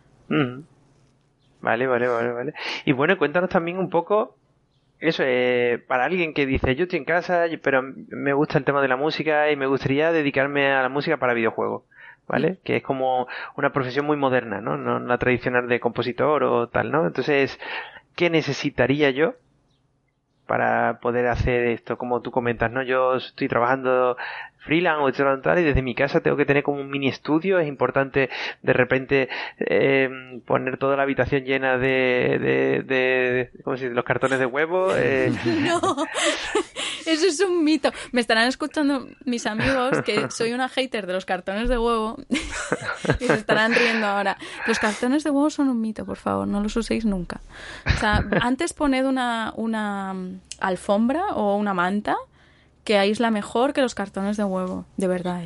B: Vale. Y bueno, cuéntanos también un poco eso, para alguien que dice, yo estoy en casa, pero me gusta el tema de la música y me gustaría dedicarme a la música para videojuegos, ¿vale? Que es como una profesión muy moderna, ¿no? No la tradicional de compositor o tal, ¿no? Entonces, ¿qué necesitaría yo para poder hacer esto? Como tú comentas, ¿no? Yo estoy trabajando freelance o etcétera y desde mi casa tengo que tener como un mini estudio. Es importante de repente poner toda la habitación llena de ¿cómo se dice? Los cartones de huevo.
D: No, eso es un mito. Me estarán escuchando mis amigos que soy una hater de los cartones de huevo y se estarán riendo ahora. Los cartones de huevo son un mito, por favor, no los uséis nunca. O sea, antes poned una alfombra o una manta que aísla mejor que los cartones de huevo, de verdad.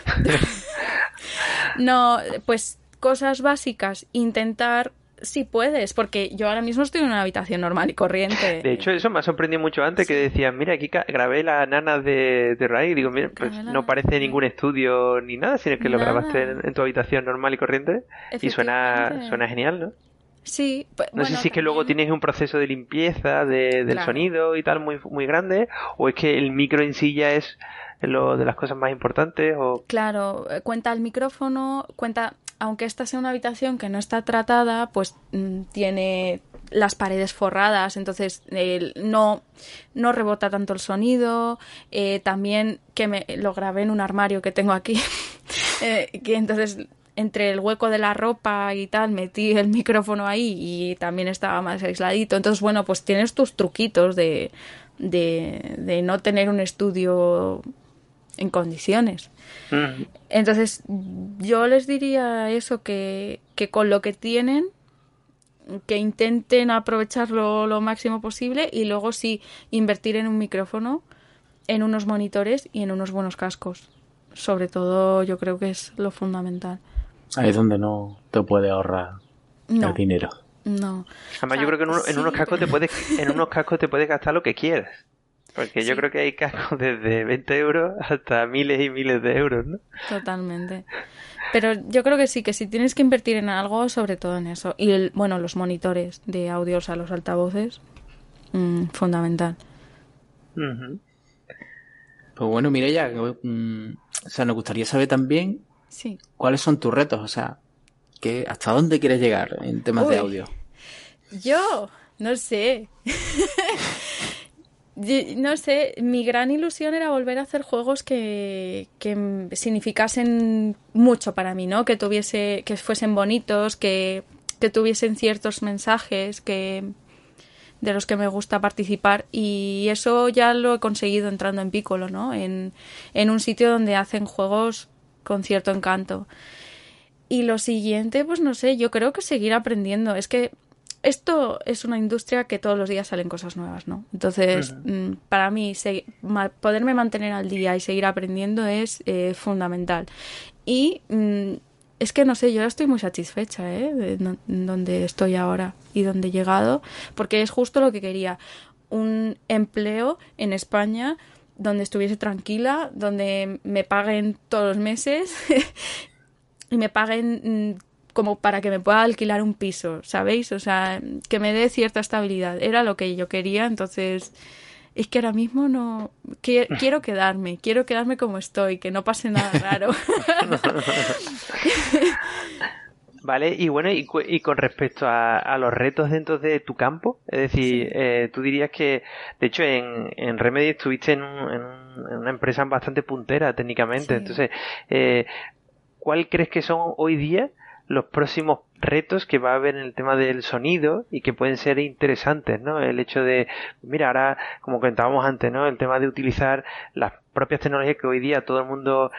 D: No, pues cosas básicas, intentar si puedes, porque yo ahora mismo estoy en una habitación normal y corriente.
B: De hecho, eso me ha sorprendido mucho antes, que decían, mira, aquí grabé las nanas de Ray, y digo, mira, pues no parece ningún estudio ni nada, sino que lo grabaste en tu habitación normal y corriente y suena genial, ¿no?
D: Sí, pues,
B: no sé si es que luego tienes un proceso de limpieza del sonido y tal muy, muy grande, o es que el micro en sí ya es lo de las cosas más importantes.
D: Claro, cuenta el micrófono, aunque esta sea una habitación que no está tratada, pues tiene las paredes forradas, entonces no rebota tanto el sonido. También que lo grabé en un armario que tengo aquí, que entonces entre el hueco de la ropa y tal, metí el micrófono ahí y también estaba más aisladito. Entonces, bueno, pues tienes tus truquitos de no tener un estudio en condiciones. Entonces, yo les diría eso, que con lo que tienen, que intenten aprovecharlo lo máximo posible y luego sí, invertir en un micrófono, en unos monitores y en unos buenos cascos. Sobre todo, yo creo que es lo fundamental.
C: Ahí es donde no te puede ahorrar el dinero.
D: No.
B: Además, yo creo que en unos cascos te puedes gastar lo que quieras. Porque yo creo que hay cascos desde 20 euros hasta miles y miles de euros, ¿no?
D: Totalmente. Pero yo creo que sí, que si tienes que invertir en algo, sobre todo en eso. Y los monitores de audio, o sea, los altavoces, fundamental.
C: Pues bueno, Mireia, o sea, nos gustaría saber también cuáles son tus retos, o sea, ¿hasta dónde quieres llegar en temas de audio?
D: Yo, no sé. No sé, mi gran ilusión era volver a hacer juegos que significasen mucho para mí, ¿no? Que fuesen bonitos, que tuviesen ciertos mensajes de los que me gusta participar, y eso ya lo he conseguido entrando en Piccolo, ¿no? En un sitio donde hacen juegos con cierto encanto. Y lo siguiente, pues no sé, yo creo que seguir aprendiendo. Es que esto es una industria que todos los días salen cosas nuevas, ¿no? Entonces, para mí, poderme mantener al día y seguir aprendiendo es fundamental. Y es que, no sé, yo estoy muy satisfecha, de donde estoy ahora y donde he llegado, porque es justo lo que quería. Un empleo en España donde estuviese tranquila, donde me paguen todos los meses y me paguen como para que me pueda alquilar un piso, ¿sabéis? O sea, que me dé cierta estabilidad. Era lo que yo quería, entonces es que ahora mismo no... Quiero quedarme como estoy, que no pase nada raro.
B: Vale, y bueno, y con respecto a los retos dentro de tu campo, es decir, tú dirías que, de hecho, en Remedy estuviste en una empresa bastante puntera técnicamente, entonces, ¿cuál crees que son hoy día los próximos retos que va a haber en el tema del sonido y que pueden ser interesantes, ¿no? El hecho de, mira, ahora, como comentábamos antes, ¿no? El tema de utilizar las propias tecnologías que hoy día todo el mundo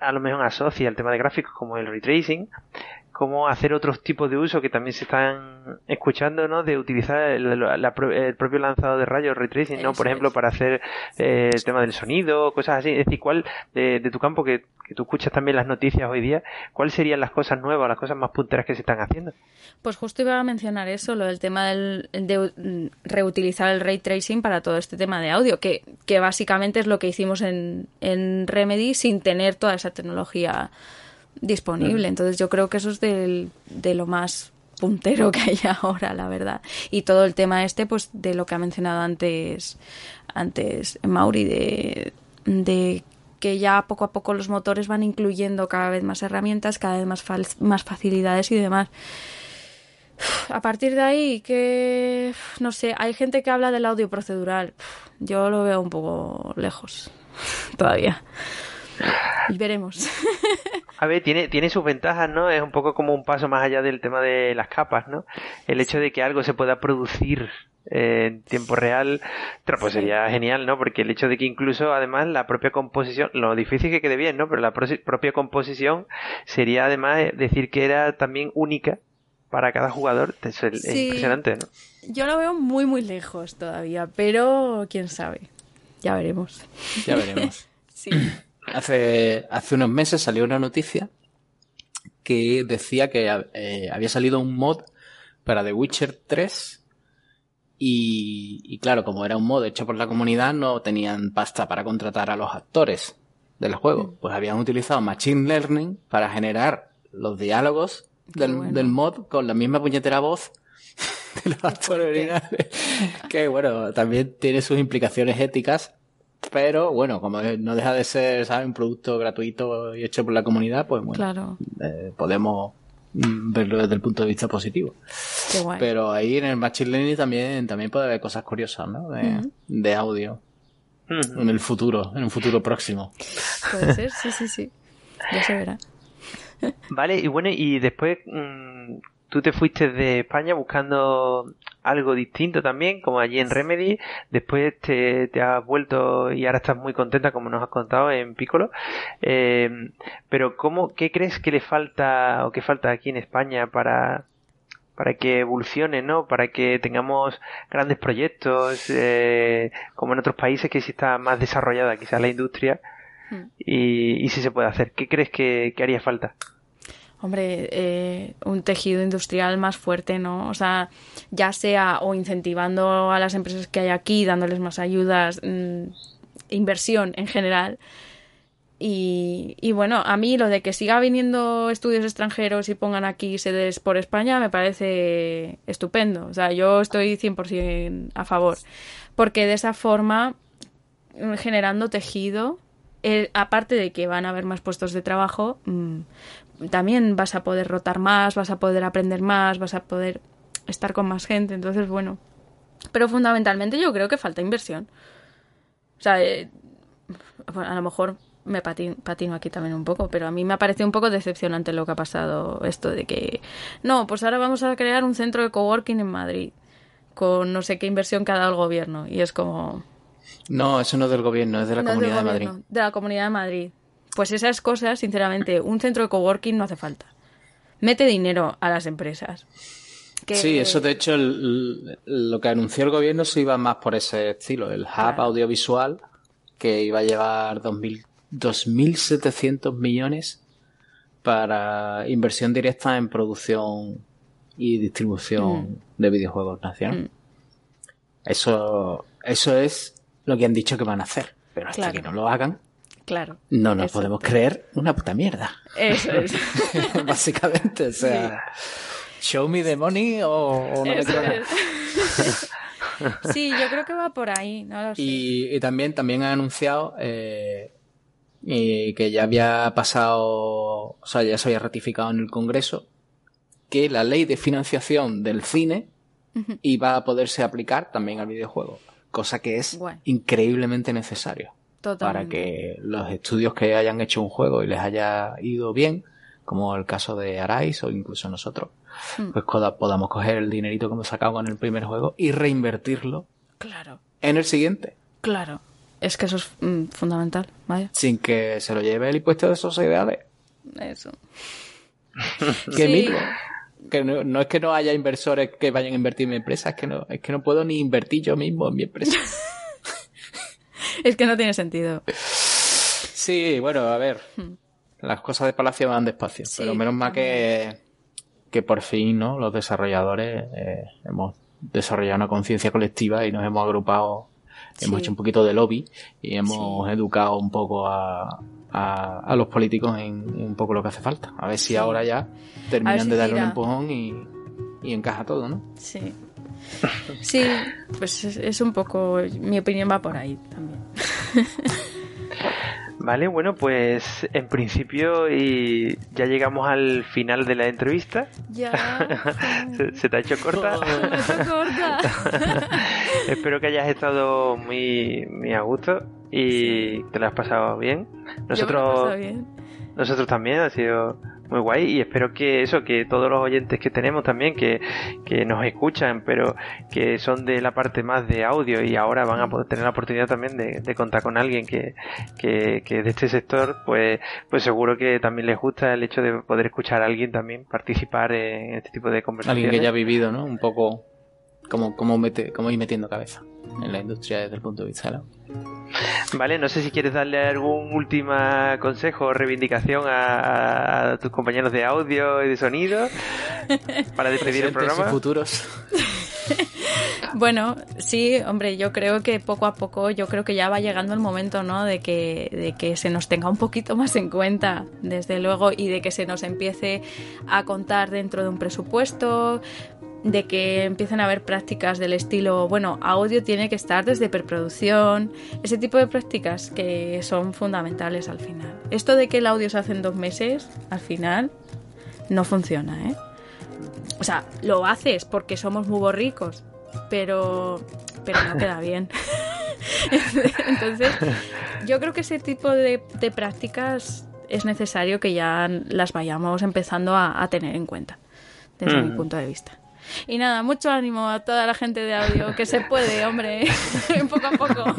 B: a lo mejor asocia el tema de gráficos como el ray tracing, cómo hacer otros tipos de uso que también se están escuchando, ¿no? De utilizar el propio lanzador de rayos ray tracing, ¿no? Por ejemplo, para hacer el tema del sonido, cosas así. Es decir, ¿cuál de tu campo, que tú escuchas también las noticias hoy día, cuáles serían las cosas nuevas, las cosas más punteras que se están haciendo?
D: Pues justo iba a mencionar eso, lo del tema de reutilizar el ray tracing para todo este tema de audio, que básicamente es lo que hicimos en Remedy sin tener toda esa tecnología disponible. Entonces yo creo que eso es de lo más puntero que hay ahora, la verdad. Y todo el tema pues de lo que ha mencionado antes Mauri, de que ya poco a poco los motores van incluyendo cada vez más herramientas, cada vez más facilidades y demás. A partir de ahí, que no sé, hay gente que habla del audio procedural. Yo lo veo un poco lejos todavía. Y veremos.
B: A ver, tiene sus ventajas, ¿no? Es un poco como un paso más allá del tema de las capas, ¿no? El hecho de que algo se pueda producir en tiempo real, pues sería genial, ¿no? Porque el hecho de que incluso, además, la propia composición, lo difícil que quede bien, ¿no? Pero la propia composición sería, además, decir que era también única para cada jugador. Es impresionante, ¿no?
D: Yo lo veo muy, muy lejos todavía, pero quién sabe. Ya veremos.
C: Ya veremos.
D: Sí.
C: Hace unos meses salió una noticia que decía que había salido un mod para The Witcher 3 y claro, como era un mod hecho por la comunidad, no tenían pasta para contratar a los actores del juego. Pues habían utilizado Machine Learning para generar los diálogos del mod con la misma puñetera voz de los actores originales. Que bueno, también tiene sus implicaciones éticas. Pero bueno, como no deja de ser, ¿sabes?, un producto gratuito y hecho por la comunidad, pues bueno,
D: claro.
C: Podemos verlo desde el punto de vista positivo.
D: Qué guay.
C: Pero ahí en el Machine Learning también puede haber cosas curiosas, ¿no? De audio. En el futuro, en un futuro próximo.
D: Puede ser, sí. Ya se verá.
B: Vale, y bueno, y después tú te fuiste de España buscando algo distinto también, como allí en Remedy. Después te has vuelto y ahora estás muy contenta, como nos has contado, en Piccolo. Pero ¿qué crees que le falta o qué falta aquí en España para que evolucione, ¿no? Para que tengamos grandes proyectos, como en otros países que sí está más desarrollada quizás la industria y sí se puede hacer. ¿Qué crees que haría falta?
D: Hombre, un tejido industrial más fuerte, ¿no? O sea, ya sea o incentivando a las empresas que hay aquí, dándoles más ayudas, inversión en general. Y bueno, a mí lo de que siga viniendo estudios extranjeros y pongan aquí sedes por España me parece estupendo. O sea, yo estoy 100% a favor. Porque de esa forma, generando tejido, aparte de que van a haber más puestos de trabajo, también vas a poder rotar más, vas a poder aprender más, vas a poder estar con más gente. Entonces, bueno. Pero fundamentalmente yo creo que falta inversión. O sea, a lo mejor me patino aquí también un poco, pero a mí me ha parecido un poco decepcionante lo que ha pasado, esto de que no, pues ahora vamos a crear un centro de coworking en Madrid con no sé qué inversión que ha dado el gobierno, y es como...
C: No, eso no es del gobierno, es de la Comunidad de Madrid.
D: De la Comunidad de Madrid. Pues esas cosas, sinceramente, un centro de coworking no hace falta. Mete dinero a las empresas.
C: Sí, eso de hecho lo que anunció el gobierno se iba más por ese estilo, el hub audiovisual, que iba a llevar 2.700 millones para inversión directa en producción y distribución de videojuegos nacionales. Eso es lo que han dicho que van a hacer, pero hasta que no lo hagan, no nos podemos creer una puta mierda.
D: Eso es.
C: Básicamente, o sea, show me the money o no me creo nada.
D: Sí, yo creo que va por ahí, no lo sé.
C: Y también han anunciado que ya había pasado, o sea, ya se había ratificado en el Congreso que la ley de financiación del cine iba a poderse aplicar también al videojuego, cosa que es increíblemente necesario. Para que los estudios que hayan hecho un juego y les haya ido bien, como el caso de Arise o incluso nosotros, pues podamos coger el dinerito que hemos sacado con el primer juego y reinvertirlo en el siguiente.
D: Claro. Es que eso es fundamental, vaya.
C: Sin que se lo lleve el impuesto de sociedades.
D: Eso.
C: Que
D: Sí.
C: mismo. Que no es que no haya inversores que vayan a invertir en mi empresa, es que no puedo ni invertir yo mismo en mi empresa.
D: Es que no tiene sentido.
C: Sí, bueno, a ver. Las cosas de Palacio van despacio.
D: Sí,
C: pero menos mal que por fin, ¿no? Los desarrolladores hemos desarrollado una conciencia colectiva y nos hemos agrupado, hemos
D: Sí.
C: hecho un poquito de lobby y hemos educado un poco a los políticos en un poco lo que hace falta. A ver si ahora ya
D: A ver
C: terminan
D: si
C: de darle un
D: tira.
C: empujón y encaja todo, ¿no?
D: Sí. Sí, pues es un poco... Mi opinión va por ahí también.
B: Vale, bueno, pues en principio y ya llegamos al final de la entrevista.
D: Ya.
B: ¿Se te ha hecho corta?
D: Me he hecho corta.
B: Espero que hayas estado muy, muy a gusto y te lo has pasado bien.
D: Yo me lo he pasado bien.
B: Nosotros también, ha sido muy guay y espero que todos los oyentes que tenemos también, que nos escuchan, pero que son de la parte más de audio y ahora van a poder tener la oportunidad también de contar con alguien que de este sector, pues seguro que también les gusta el hecho de poder escuchar a alguien también participar en este tipo de conversaciones.
C: Alguien que ya ha vivido, ¿no? Un poco cómo ir metiendo cabeza en la industria desde el punto de vista de la...
B: Vale, no sé si quieres darle algún último consejo o reivindicación a tus compañeros de audio y de sonido para despedir el
C: Presentes y
B: programa.
C: futuros.
D: Bueno, sí, hombre, yo creo que poco a poco, yo creo que ya va llegando el momento, ¿no? De que se nos tenga un poquito más en cuenta, desde luego, y de que se nos empiece a contar dentro de un presupuesto, de que empiecen a haber prácticas del estilo, bueno, audio tiene que estar desde preproducción, ese tipo de prácticas que son fundamentales al final. Esto de que el audio se hace en 2 meses, al final, no funciona, ¿eh? O sea, lo haces porque somos muy borricos, pero no queda bien. Entonces, yo creo que ese tipo de prácticas es necesario que ya las vayamos empezando a tener en cuenta, desde mi punto de vista. Y nada, mucho ánimo a toda la gente de audio, que se puede, hombre, poco a poco.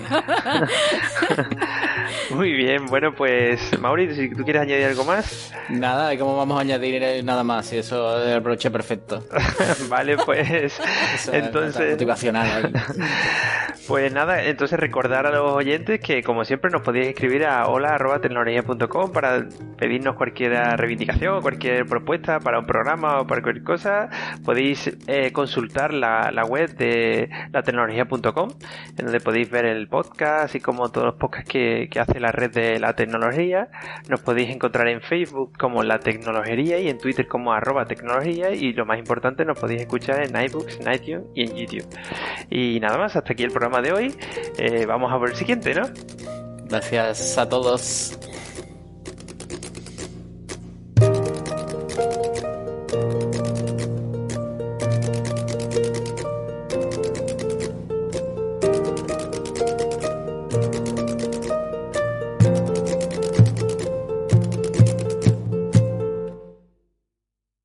B: Muy bien, bueno, pues Mauri, si tú quieres añadir algo más.
C: Nada, ¿cómo vamos a añadir nada más? Y eso es el broche perfecto.
B: Vale, pues
C: Eso es
B: entonces,
C: motivacional ahí.
B: pues nada, entonces recordar a los oyentes que como siempre nos podéis escribir a hola@tecnología.com para pedirnos cualquier reivindicación o cualquier propuesta para un programa o para cualquier cosa. Podéis consultar la web de latecnología.com, en donde podéis ver el podcast, así como todos los podcasts que hace la red de la tecnología. Nos podéis encontrar en Facebook como La Tecnologería y en Twitter como @tecnología, y lo más importante, nos podéis escuchar en iBooks, en iTunes y en YouTube. Y nada más, hasta aquí el programa de hoy. Vamos a por el siguiente, ¿no?
C: Gracias a todos.